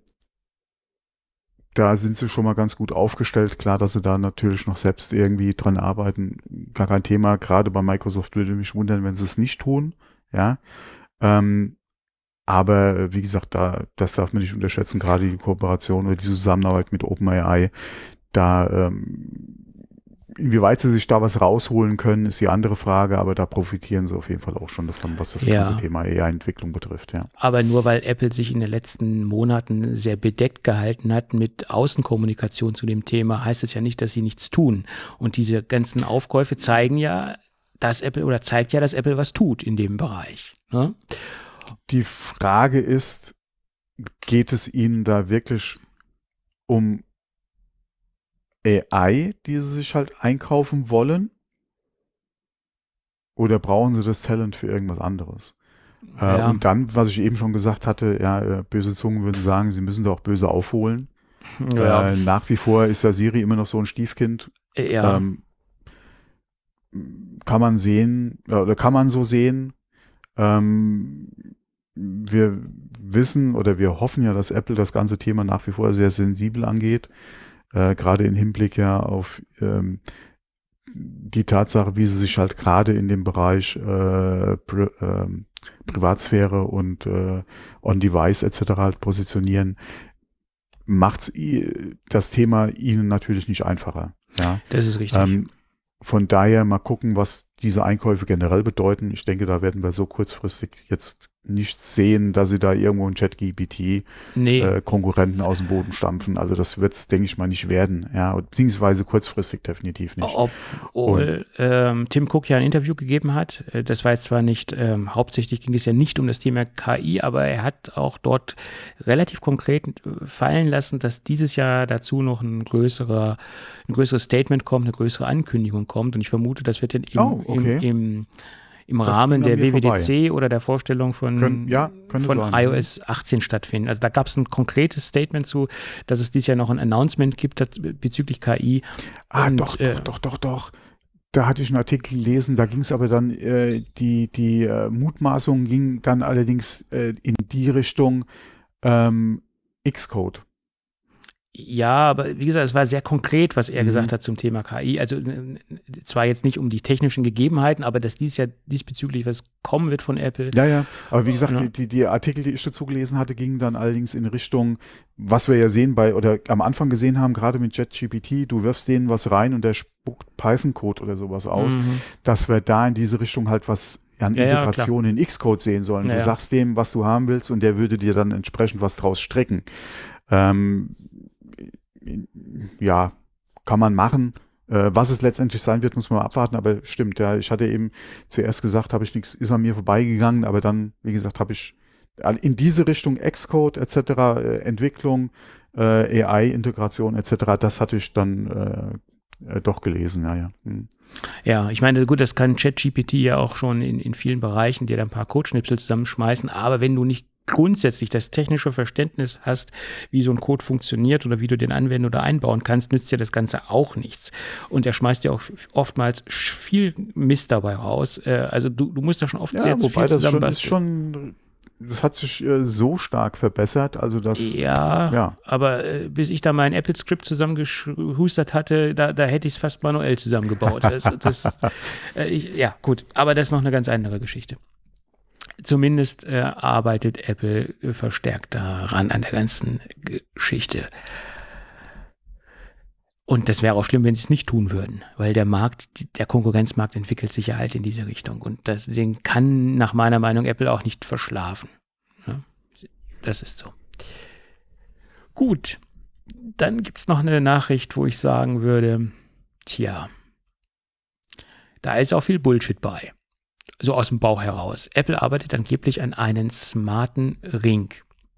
da sind sie schon mal ganz gut aufgestellt. Klar, dass sie da natürlich noch selbst irgendwie dran arbeiten. Gar kein Thema. Gerade bei Microsoft würde mich wundern, wenn sie es nicht tun. Ja. Ähm, aber wie gesagt, da, das darf man nicht unterschätzen. Gerade die Kooperation oder die Zusammenarbeit mit OpenAI. Da, ähm, inwieweit sie sich da was rausholen können, ist die andere Frage, aber da profitieren sie auf jeden Fall auch schon davon, was das Ja. ganze Thema A I-Entwicklung betrifft, ja. Aber nur weil Apple sich in den letzten Monaten sehr bedeckt gehalten hat mit Außenkommunikation zu dem Thema, heißt es ja nicht, dass sie nichts tun. Und diese ganzen Aufkäufe zeigen ja, dass Apple oder zeigt ja, dass Apple was tut in dem Bereich. Ne? Die Frage ist, geht es ihnen da wirklich um A I, die sie sich halt einkaufen wollen? Oder brauchen sie das Talent für irgendwas anderes? Äh, Ja. und dann, was ich eben schon gesagt hatte, ja, äh, böse Zungen würden sagen, sie müssen da auch böse aufholen. Ja, Äh, nach wie vor ist ja Siri immer noch so ein Stiefkind. ja. Ähm, kann man sehen, ja, oder kann man so sehen. Ähm, wir wissen oder wir hoffen ja, dass Apple das ganze Thema nach wie vor sehr sensibel angeht. Äh, gerade im Hinblick ja auf ähm, die Tatsache, wie sie sich halt gerade in dem Bereich äh, Pri ähm, Privatsphäre und äh, On-Device et cetera halt positionieren, macht das Thema ihnen natürlich nicht einfacher. Ja. Das ist richtig. Ähm, von daher mal gucken, was diese Einkäufe generell bedeuten. Ich denke, da werden wir so kurzfristig jetzt nicht sehen, dass sie da irgendwo einen ChatGPT nee. äh, Konkurrenten aus dem Boden stampfen. Also das wird es, denke ich mal, nicht werden. Ja, beziehungsweise kurzfristig definitiv nicht. Obwohl ähm, Tim Cook ja ein Interview gegeben hat. Äh, Das war jetzt zwar nicht, ähm, hauptsächlich ging es ja nicht um das Thema K I, aber er hat auch dort relativ konkret äh, fallen lassen, dass dieses Jahr dazu noch ein größerer, ein größeres Statement kommt, eine größere Ankündigung kommt. Und ich vermute, das wird dann im, Oh, okay. im, im im Das Rahmen ging an der mir W W D C oder der Vorstellung von, Können- ja, könnte von sein. iOS achtzehn stattfinden. Also da gab es ein konkretes Statement zu, dass es dieses Jahr noch ein Announcement gibt dat- bezüglich K I. Ah, Und, doch, äh, doch, doch, doch, doch. Da hatte ich einen Artikel gelesen, da ging es aber dann, äh, die, die äh, Mutmaßung ging dann allerdings äh, in die Richtung ähm, Xcode. Ja, aber wie gesagt, es war sehr konkret, was er Mhm. gesagt hat zum Thema K I. Also n- zwar jetzt nicht um die technischen Gegebenheiten, aber dass dies ja diesbezüglich was kommen wird von Apple. Ja, ja, aber wie gesagt, Ja. die, die, die Artikel, die ich dazu gelesen hatte, gingen dann allerdings in Richtung, was wir ja sehen bei, oder am Anfang gesehen haben, gerade mit ChatGPT, du wirfst denen was rein und der spuckt Python-Code oder sowas aus, Mhm. dass wir da in diese Richtung halt was an Ja, ja, Integration in Xcode sehen sollen. Ja, du ja. sagst dem, was du haben willst und der würde dir dann entsprechend was draus strecken. Ähm, ja, kann man machen. Äh, was es letztendlich sein wird, muss man mal abwarten, aber stimmt, ja, ich hatte eben zuerst gesagt, habe ich nichts, ist an mir vorbeigegangen, aber dann, wie gesagt, habe ich in diese Richtung Xcode et cetera, äh, Entwicklung, äh, A I-Integration et cetera, das hatte ich dann äh, äh, doch gelesen, ja, ja. Hm. Ja, ich meine, gut, das kann ChatGPT ja auch schon in, in vielen Bereichen dir da ein paar Codeschnipsel zusammenschmeißen, aber wenn du nicht grundsätzlich das technische Verständnis hast, wie so ein Code funktioniert oder wie du den anwenden oder einbauen kannst, nützt dir das Ganze auch nichts. Und er schmeißt dir auch oftmals viel Mist dabei raus. Äh, Also du, du musst da schon oft Ja, sehr zu wobei viel das schon, ist zusammenbasteln. schon, das hat sich äh, so stark verbessert, also das, Ja, ja. aber äh, bis ich da mein Apple-Skript zusammengehustert hatte, da, da hätte ich es fast manuell zusammengebaut. Das, das, äh, ich, ja, gut, aber das ist noch eine ganz andere Geschichte. Zumindest äh, arbeitet Apple äh, verstärkt daran, an der ganzen Geschichte. Und das wäre auch schlimm, wenn sie es nicht tun würden, weil der Markt, der Konkurrenzmarkt entwickelt sich ja halt in diese Richtung. Und das, den kann nach meiner Meinung Apple auch nicht verschlafen. Ja, das ist so. Gut, dann gibt es noch eine Nachricht, wo ich sagen würde, tja, da ist auch viel Bullshit bei. So aus dem Bauch heraus. Apple arbeitet angeblich an einem smarten Ring.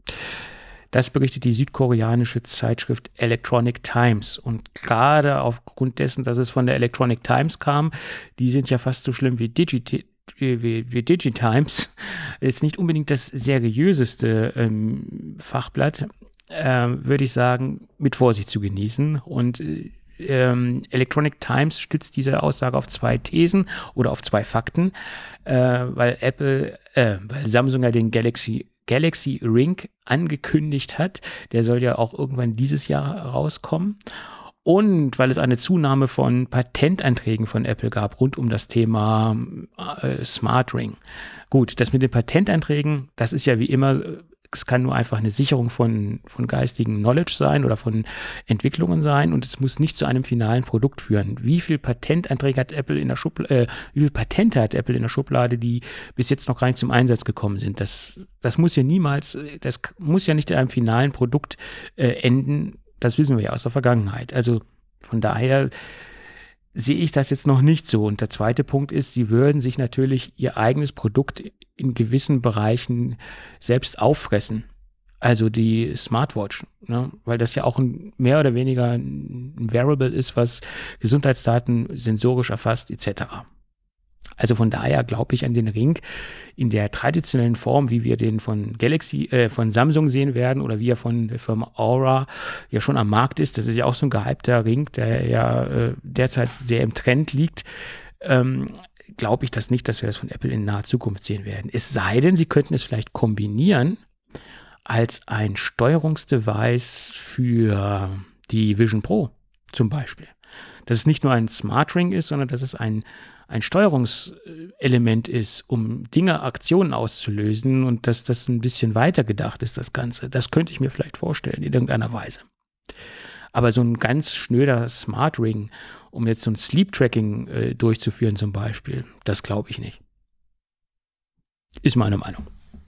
Das berichtet die südkoreanische Zeitschrift Electronic Times. Und gerade aufgrund dessen, dass es von der Electronic Times kam, die sind ja fast so schlimm wie Digiti wie, wie Digitimes, jetzt nicht unbedingt das seriöseste ähm, Fachblatt, ähm, würde ich sagen, mit Vorsicht zu genießen. Und äh, ähm, Electronic Times stützt diese Aussage auf zwei Thesen oder auf zwei Fakten, äh, weil Apple, äh, weil Samsung ja den Galaxy Galaxy Ring angekündigt hat. Der soll ja auch irgendwann dieses Jahr rauskommen. Und weil es eine Zunahme von Patentanträgen von Apple gab rund um das Thema äh, Smart Ring. Gut, das mit den Patentanträgen, das ist ja wie immer, es kann nur einfach eine Sicherung von, von geistigen Knowledge sein oder von Entwicklungen sein und es muss nicht zu einem finalen Produkt führen. Wie viel Patentanträge hat Apple in der Schublade, äh, wie viele Patente hat Apple in der Schublade, die bis jetzt noch gar nicht zum Einsatz gekommen sind? Das, das muss ja niemals, das muss ja nicht in einem finalen Produkt äh, enden. Das wissen wir ja aus der Vergangenheit. Also von daher sehe ich das jetzt noch nicht so. Und der zweite Punkt ist, sie würden sich natürlich ihr eigenes Produkt in gewissen Bereichen selbst auffressen. Also die Smartwatch, ne? Weil das ja auch ein, mehr oder weniger ein Wearable ist, was Gesundheitsdaten sensorisch erfasst et cetera. Also von daher glaube ich an den Ring in der traditionellen Form, wie wir den von Galaxy, äh, von Samsung sehen werden oder wie er von der Firma Aura ja schon am Markt ist. Das ist ja auch so ein gehypter Ring, der ja äh, derzeit sehr im Trend liegt. Ähm, glaube ich das nicht, dass wir das von Apple in naher Zukunft sehen werden. Es sei denn, sie könnten es vielleicht kombinieren als ein Steuerungsdevice für die Vision Pro zum Beispiel. Dass es nicht nur ein Smart Ring ist, sondern dass es ein ein Steuerungselement ist, um Dinge, Aktionen auszulösen und dass das ein bisschen weiter gedacht ist, das Ganze. Das könnte ich mir vielleicht vorstellen, in irgendeiner Weise. Aber so ein ganz schnöder Smart Ring, um jetzt so ein Sleep-Tracking äh, durchzuführen zum Beispiel, das glaube ich nicht. Ist meine Meinung.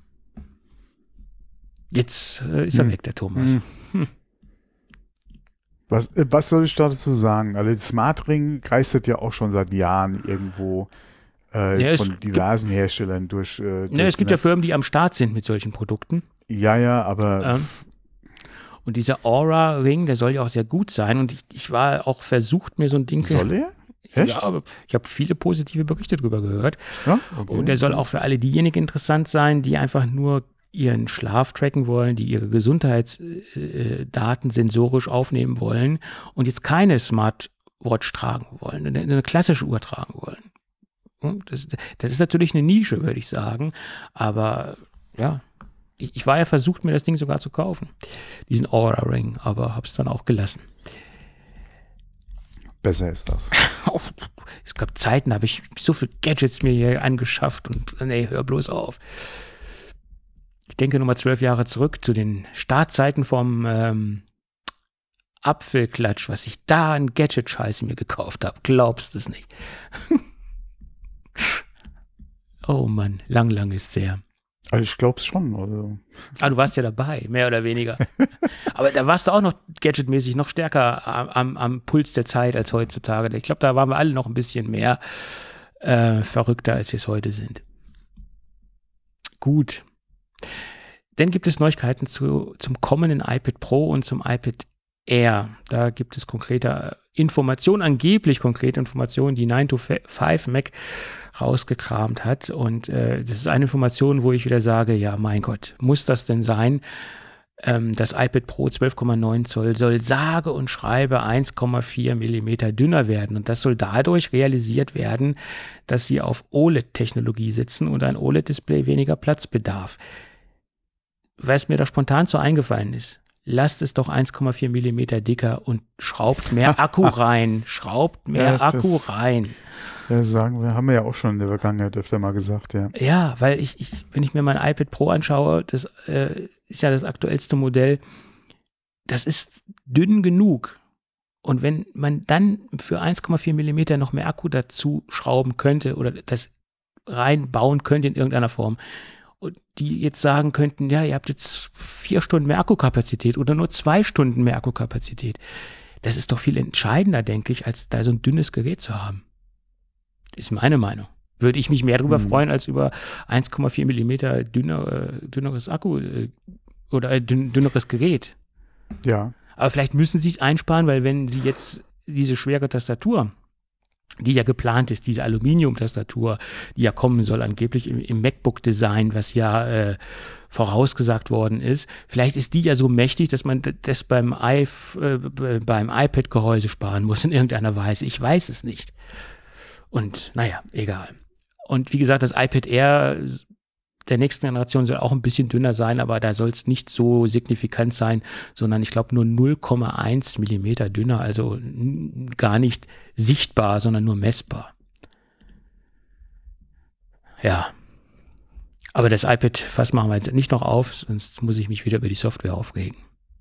Jetzt äh, ist er Hm. weg, der Thomas. Hm. Hm. Was, äh, was soll ich dazu sagen? Also Smart Ring geistert ja auch schon seit Jahren irgendwo äh, Ja, es von gibt- diversen Herstellern durch. Äh, Ja, es durchs gibt ja Netz. Firmen, die am Start sind mit solchen Produkten. Ja, ja, aber Ähm, und dieser Aura-Ring, der soll ja auch sehr gut sein. Und ich, ich war auch versucht, mir so ein Ding... soll er? Echt? Ja, aber ich habe viele positive Berichte darüber gehört. Ja? Okay. Und der soll auch für alle diejenigen interessant sein, die einfach nur ihren Schlaf tracken wollen, die ihre Gesundheitsdaten sensorisch aufnehmen wollen und jetzt keine Smartwatch tragen wollen, eine, eine klassische Uhr tragen wollen. Hm, Das, das ist natürlich eine Nische, würde ich sagen. Aber ja, ich, ich war ja versucht, mir das Ding sogar zu kaufen, diesen Oura Ring, aber habe es dann auch gelassen. Besser ist das. Es gab Zeiten, da habe ich so viele Gadgets mir hier angeschafft und nee, hör bloß auf. Ich denke nochmal zwölf Jahre zurück zu den Startzeiten vom ähm, Apfelklatsch, was ich da an Gadget-Scheiße mir gekauft habe. Glaubst es nicht. Oh Mann, lang, lang ist's her. Also ich glaub's schon. Also. Ah, du warst ja dabei, mehr oder weniger. Aber da warst du auch noch gadgetmäßig noch stärker am, am, am Puls der Zeit als heutzutage. Ich glaube, da waren wir alle noch ein bisschen mehr äh, verrückter, als wir es heute sind. Gut. Dann gibt es Neuigkeiten zu, zum kommenden iPad Pro und zum iPad Air. Da gibt es konkrete Informationen, angeblich konkrete Informationen, die nine to five Mac rausgekramt hat. Und äh, das ist eine Information, wo ich wieder sage, ja, mein Gott, muss das denn sein? Ähm, das iPad Pro zwölf Komma neun Zoll soll sage und schreibe eins Komma vier Millimeter dünner werden. Und das soll dadurch realisiert werden, dass sie auf O L E D-Technologie sitzen und ein O L E D-Display weniger Platz bedarf. Was mir da spontan so eingefallen ist, lasst es doch eins Komma vier Millimeter dicker und schraubt mehr Akku rein. Schraubt mehr Ja, Akku das- rein. Ja, sagen wir, haben wir ja auch schon in der Vergangenheit öfter mal gesagt, ja. Ja, weil ich, ich wenn ich mir mein iPad Pro anschaue, das äh, ist ja das aktuellste Modell, das ist dünn genug. Und wenn man dann für eins Komma vier Millimeter noch mehr Akku dazu schrauben könnte oder das reinbauen könnte in irgendeiner Form, und die jetzt sagen könnten, ja, ihr habt jetzt vier Stunden mehr Akkukapazität oder nur zwei Stunden mehr Akkukapazität. Das ist doch viel entscheidender, denke ich, als da so ein dünnes Gerät zu haben. Ist meine Meinung. Würde ich mich mehr darüber Hm. freuen, als über eins Komma vier Millimeter dünner, äh, dünneres Akku äh, oder ein dünn, dünneres Gerät. Ja. Aber vielleicht müssen sie es einsparen, weil wenn sie jetzt diese schwere Tastatur, die ja geplant ist, diese Aluminium-Tastatur, die ja kommen soll, angeblich im, im MacBook-Design, was ja äh, vorausgesagt worden ist, vielleicht ist die ja so mächtig, dass man d- das beim, I, äh, beim iPad-Gehäuse sparen muss in irgendeiner Weise. Ich weiß es nicht. Und naja, egal. Und wie gesagt, das iPad Air der nächsten Generation soll auch ein bisschen dünner sein, aber da soll es nicht so signifikant sein, sondern ich glaube nur null Komma eins Millimeter dünner, also n- gar nicht sichtbar, sondern nur messbar. Ja. Aber das iPad Fass machen wir jetzt nicht noch auf, sonst muss ich mich wieder über die Software aufregen.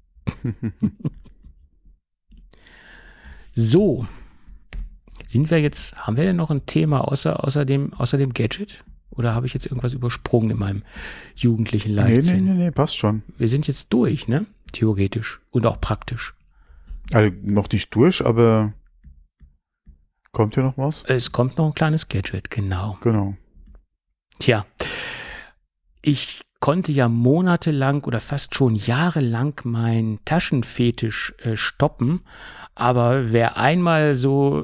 So. Sind wir jetzt, haben wir denn noch ein Thema außer, außer, dem, außer dem Gadget? Oder habe ich jetzt irgendwas übersprungen in meinem jugendlichen Nee, nee, Leichtsinn? nee, nee, passt schon. Wir sind jetzt durch, ne? Theoretisch und auch praktisch. Also noch nicht durch, aber kommt ja noch was? Es kommt noch ein kleines Gadget, genau. Genau. Tja, ich konnte ja monatelang oder fast schon jahrelang meinen Taschenfetisch äh, stoppen, aber wer einmal so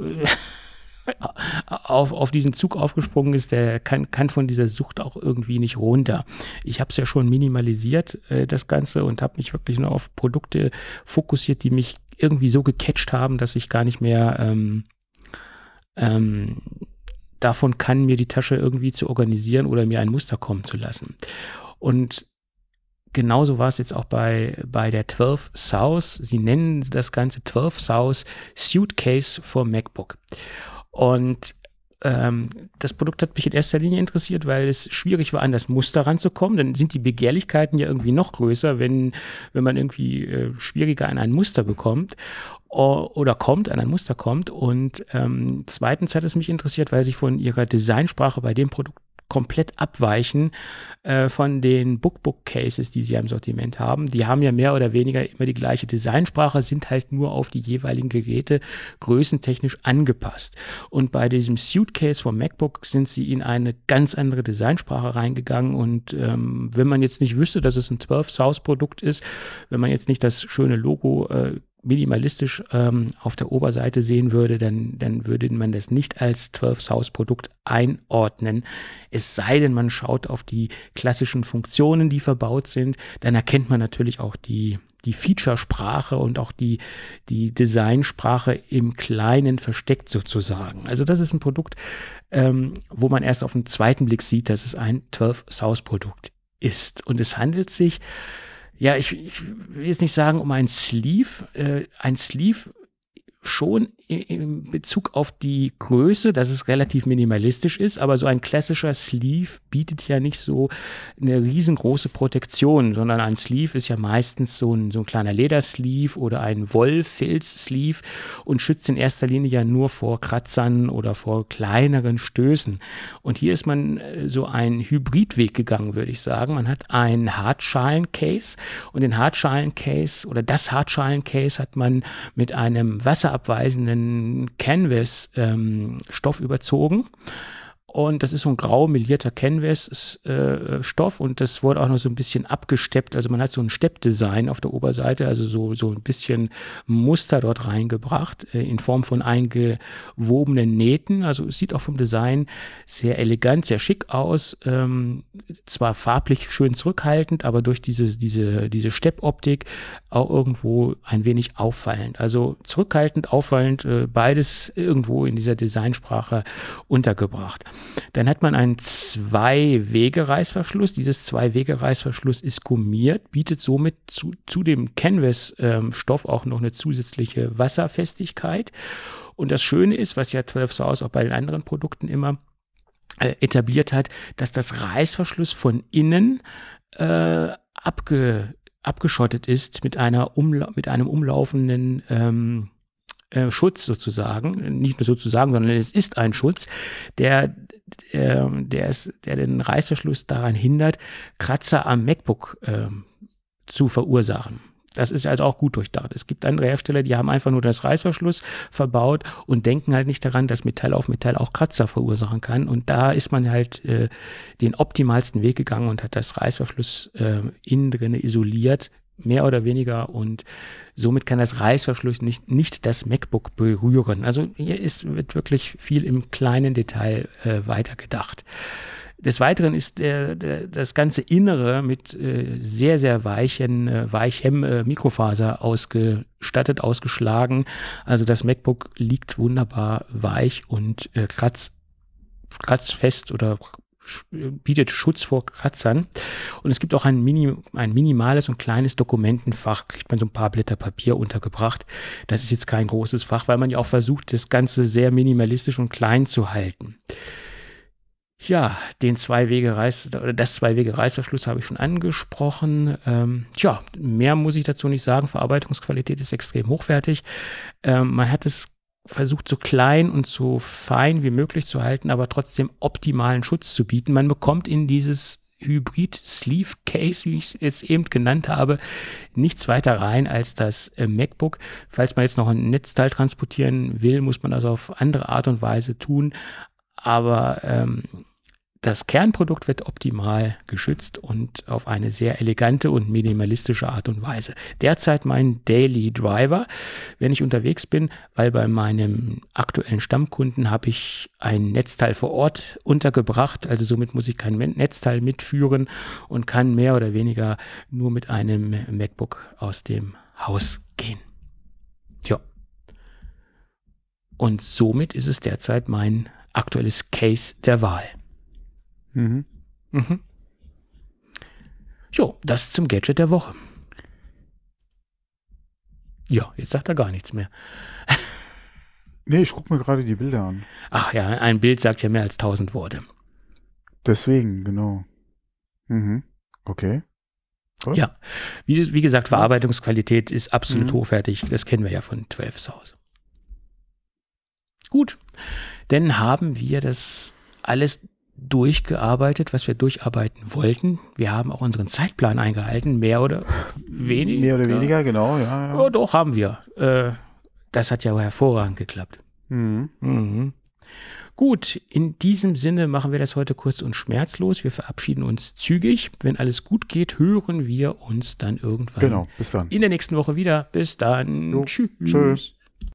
auf, auf diesen Zug aufgesprungen ist, der kann, kann von dieser Sucht auch irgendwie nicht runter. Ich habe es ja schon minimalisiert, äh, das Ganze, und habe mich wirklich nur auf Produkte fokussiert, die mich irgendwie so gecatcht haben, dass ich gar nicht mehr ähm, ähm, davon kann, mir die Tasche irgendwie zu organisieren oder mir ein Muster kommen zu lassen. Und genauso war es jetzt auch bei, bei der zwölf South. Sie nennen das Ganze zwölf South Suitcase for MacBook. Und ähm, das Produkt hat mich in erster Linie interessiert, weil es schwierig war, an das Muster ranzukommen. Dann sind die Begehrlichkeiten ja irgendwie noch größer, wenn, wenn man irgendwie äh, schwieriger an ein Muster bekommt o- oder kommt, an ein Muster kommt. Und ähm, zweitens hat es mich interessiert, weil sie von ihrer Designsprache bei dem Produkt komplett abweichen äh, von den Bookbook-Cases, die sie ja im Sortiment haben. Die haben ja mehr oder weniger immer die gleiche Designsprache, sind halt nur auf die jeweiligen Geräte größentechnisch angepasst. Und bei diesem Suitcase vom MacBook sind sie in eine ganz andere Designsprache reingegangen. Und ähm, wenn man jetzt nicht wüsste, dass es ein zwölf South Produkt ist, wenn man jetzt nicht das schöne Logo äh, minimalistisch ähm, auf der Oberseite sehen würde, dann, dann würde man das nicht als zwölf South Produkt einordnen. Es sei denn, man schaut auf die klassischen Funktionen, die verbaut sind, dann erkennt man natürlich auch die, die Featuresprache und auch die, die Designsprache im Kleinen versteckt sozusagen. Also das ist ein Produkt, ähm, wo man erst auf den zweiten Blick sieht, dass es ein zwölf South Produkt ist. Und es handelt sich, ja, ich, ich will jetzt nicht sagen um ein Sleeve, äh, ein Sleeve schon in Bezug auf die Größe, dass es relativ minimalistisch ist, aber so ein klassischer Sleeve bietet ja nicht so eine riesengroße Protektion, sondern ein Sleeve ist ja meistens so ein, so ein kleiner Ledersleeve oder ein Wollfilz-Sleeve und schützt in erster Linie ja nur vor Kratzern oder vor kleineren Stößen. Und hier ist man so einen Hybridweg gegangen, würde ich sagen. Man hat einen Hartschalen-Case und den Hartschalen-Case oder das Hartschalen-Case hat man mit einem wasserabweisenden Canvas-Stoff ähm, überzogen. Und das ist so ein grau melierter Canvas-Stoff äh, und das wurde auch noch so ein bisschen abgesteppt. Also man hat so ein Steppdesign auf der Oberseite, also so, so ein bisschen Muster dort reingebracht äh, in Form von eingewobenen Nähten. Also es sieht auch vom Design sehr elegant, sehr schick aus. Ähm, zwar farblich schön zurückhaltend, aber durch diese, diese, diese Steppoptik auch irgendwo ein wenig auffallend. Also zurückhaltend, auffallend, äh, beides irgendwo in dieser Designsprache untergebracht. Dann hat man einen Zwei-Wege-Reißverschluss. Dieses Zwei-Wege-Reißverschluss ist gummiert, bietet somit zu, zu dem Canvas-Stoff auch noch eine zusätzliche Wasserfestigkeit. Und das Schöne ist, was ja zwölf South auch bei den anderen Produkten immer äh, etabliert hat, dass das Reißverschluss von innen äh, abge, abgeschottet ist mit, einer Umla- mit einem umlaufenden ähm, Schutz sozusagen, nicht nur sozusagen, sondern es ist ein Schutz, der, der, der, ist, der den Reißverschluss daran hindert, Kratzer am MacBook äh, zu verursachen. Das ist also auch gut durchdacht. Es gibt andere Hersteller, die haben einfach nur das Reißverschluss verbaut und denken halt nicht daran, dass Metall auf Metall auch Kratzer verursachen kann. Und da ist man halt äh, den optimalsten Weg gegangen und hat das Reißverschluss äh, innen drin isoliert, mehr oder weniger, und somit kann das Reißverschluss nicht, nicht das MacBook berühren. Also hier ist, wird wirklich viel im kleinen Detail äh, weitergedacht. Des Weiteren ist der, der, das ganze Innere mit äh, sehr, sehr weichen, äh, weichem äh, Mikrofaser ausgestattet, ausgeschlagen. Also das MacBook liegt wunderbar weich und äh, kratz, kratzfest oder bietet Schutz vor Kratzern. Und es gibt auch ein, Mini, ein minimales und kleines Dokumentenfach, kriegt man so ein paar Blätter Papier untergebracht. Das ist jetzt kein großes Fach, weil man ja auch versucht, das Ganze sehr minimalistisch und klein zu halten. Ja, den Zwei-Wege-Reiß, oder das Zwei-Wege-Reißverschluss habe ich schon angesprochen. Ähm, tja, mehr muss ich dazu nicht sagen. Verarbeitungsqualität ist extrem hochwertig. Ähm, man hat es versucht, so klein und so fein wie möglich zu halten, aber trotzdem optimalen Schutz zu bieten. Man bekommt in dieses Hybrid-Sleeve-Case, wie ich es jetzt eben genannt habe, nichts weiter rein als das äh, MacBook. Falls man jetzt noch ein Netzteil transportieren will, muss man das auf andere Art und Weise tun. Aber ähm, das Kernprodukt wird optimal geschützt und auf eine sehr elegante und minimalistische Art und Weise. Derzeit mein Daily Driver, wenn ich unterwegs bin, weil bei meinem aktuellen Stammkunden habe ich ein Netzteil vor Ort untergebracht, also somit muss ich kein Netzteil mitführen und kann mehr oder weniger nur mit einem MacBook aus dem Haus gehen. Tja. Und somit ist es derzeit mein aktuelles Case der Wahl. Mhm. Mhm. Jo, das zum Gadget der Woche. Ja, jetzt sagt er gar nichts mehr. Nee, ich gucke mir gerade die Bilder an. Ach ja, ein Bild sagt ja mehr als tausend Worte. Deswegen, genau. Mhm. Okay. Gut. Ja, wie, wie gesagt, Verarbeitungsqualität ist absolut mhm. hochwertig. Das kennen wir ja von zwölf South. Gut, dann haben wir das alles durchgearbeitet, was wir durcharbeiten wollten. Wir haben auch unseren Zeitplan eingehalten, mehr oder weniger. Mehr oder weniger, genau, ja. Ja, ja doch, haben wir. Äh, das hat ja hervorragend geklappt. Mhm. Mhm. Gut, in diesem Sinne machen wir das heute kurz und schmerzlos. Wir verabschieden uns zügig. Wenn alles gut geht, hören wir uns dann irgendwann genau, bis dann. in der nächsten Woche wieder. Bis dann. Jo. Tschüss. Tschüss.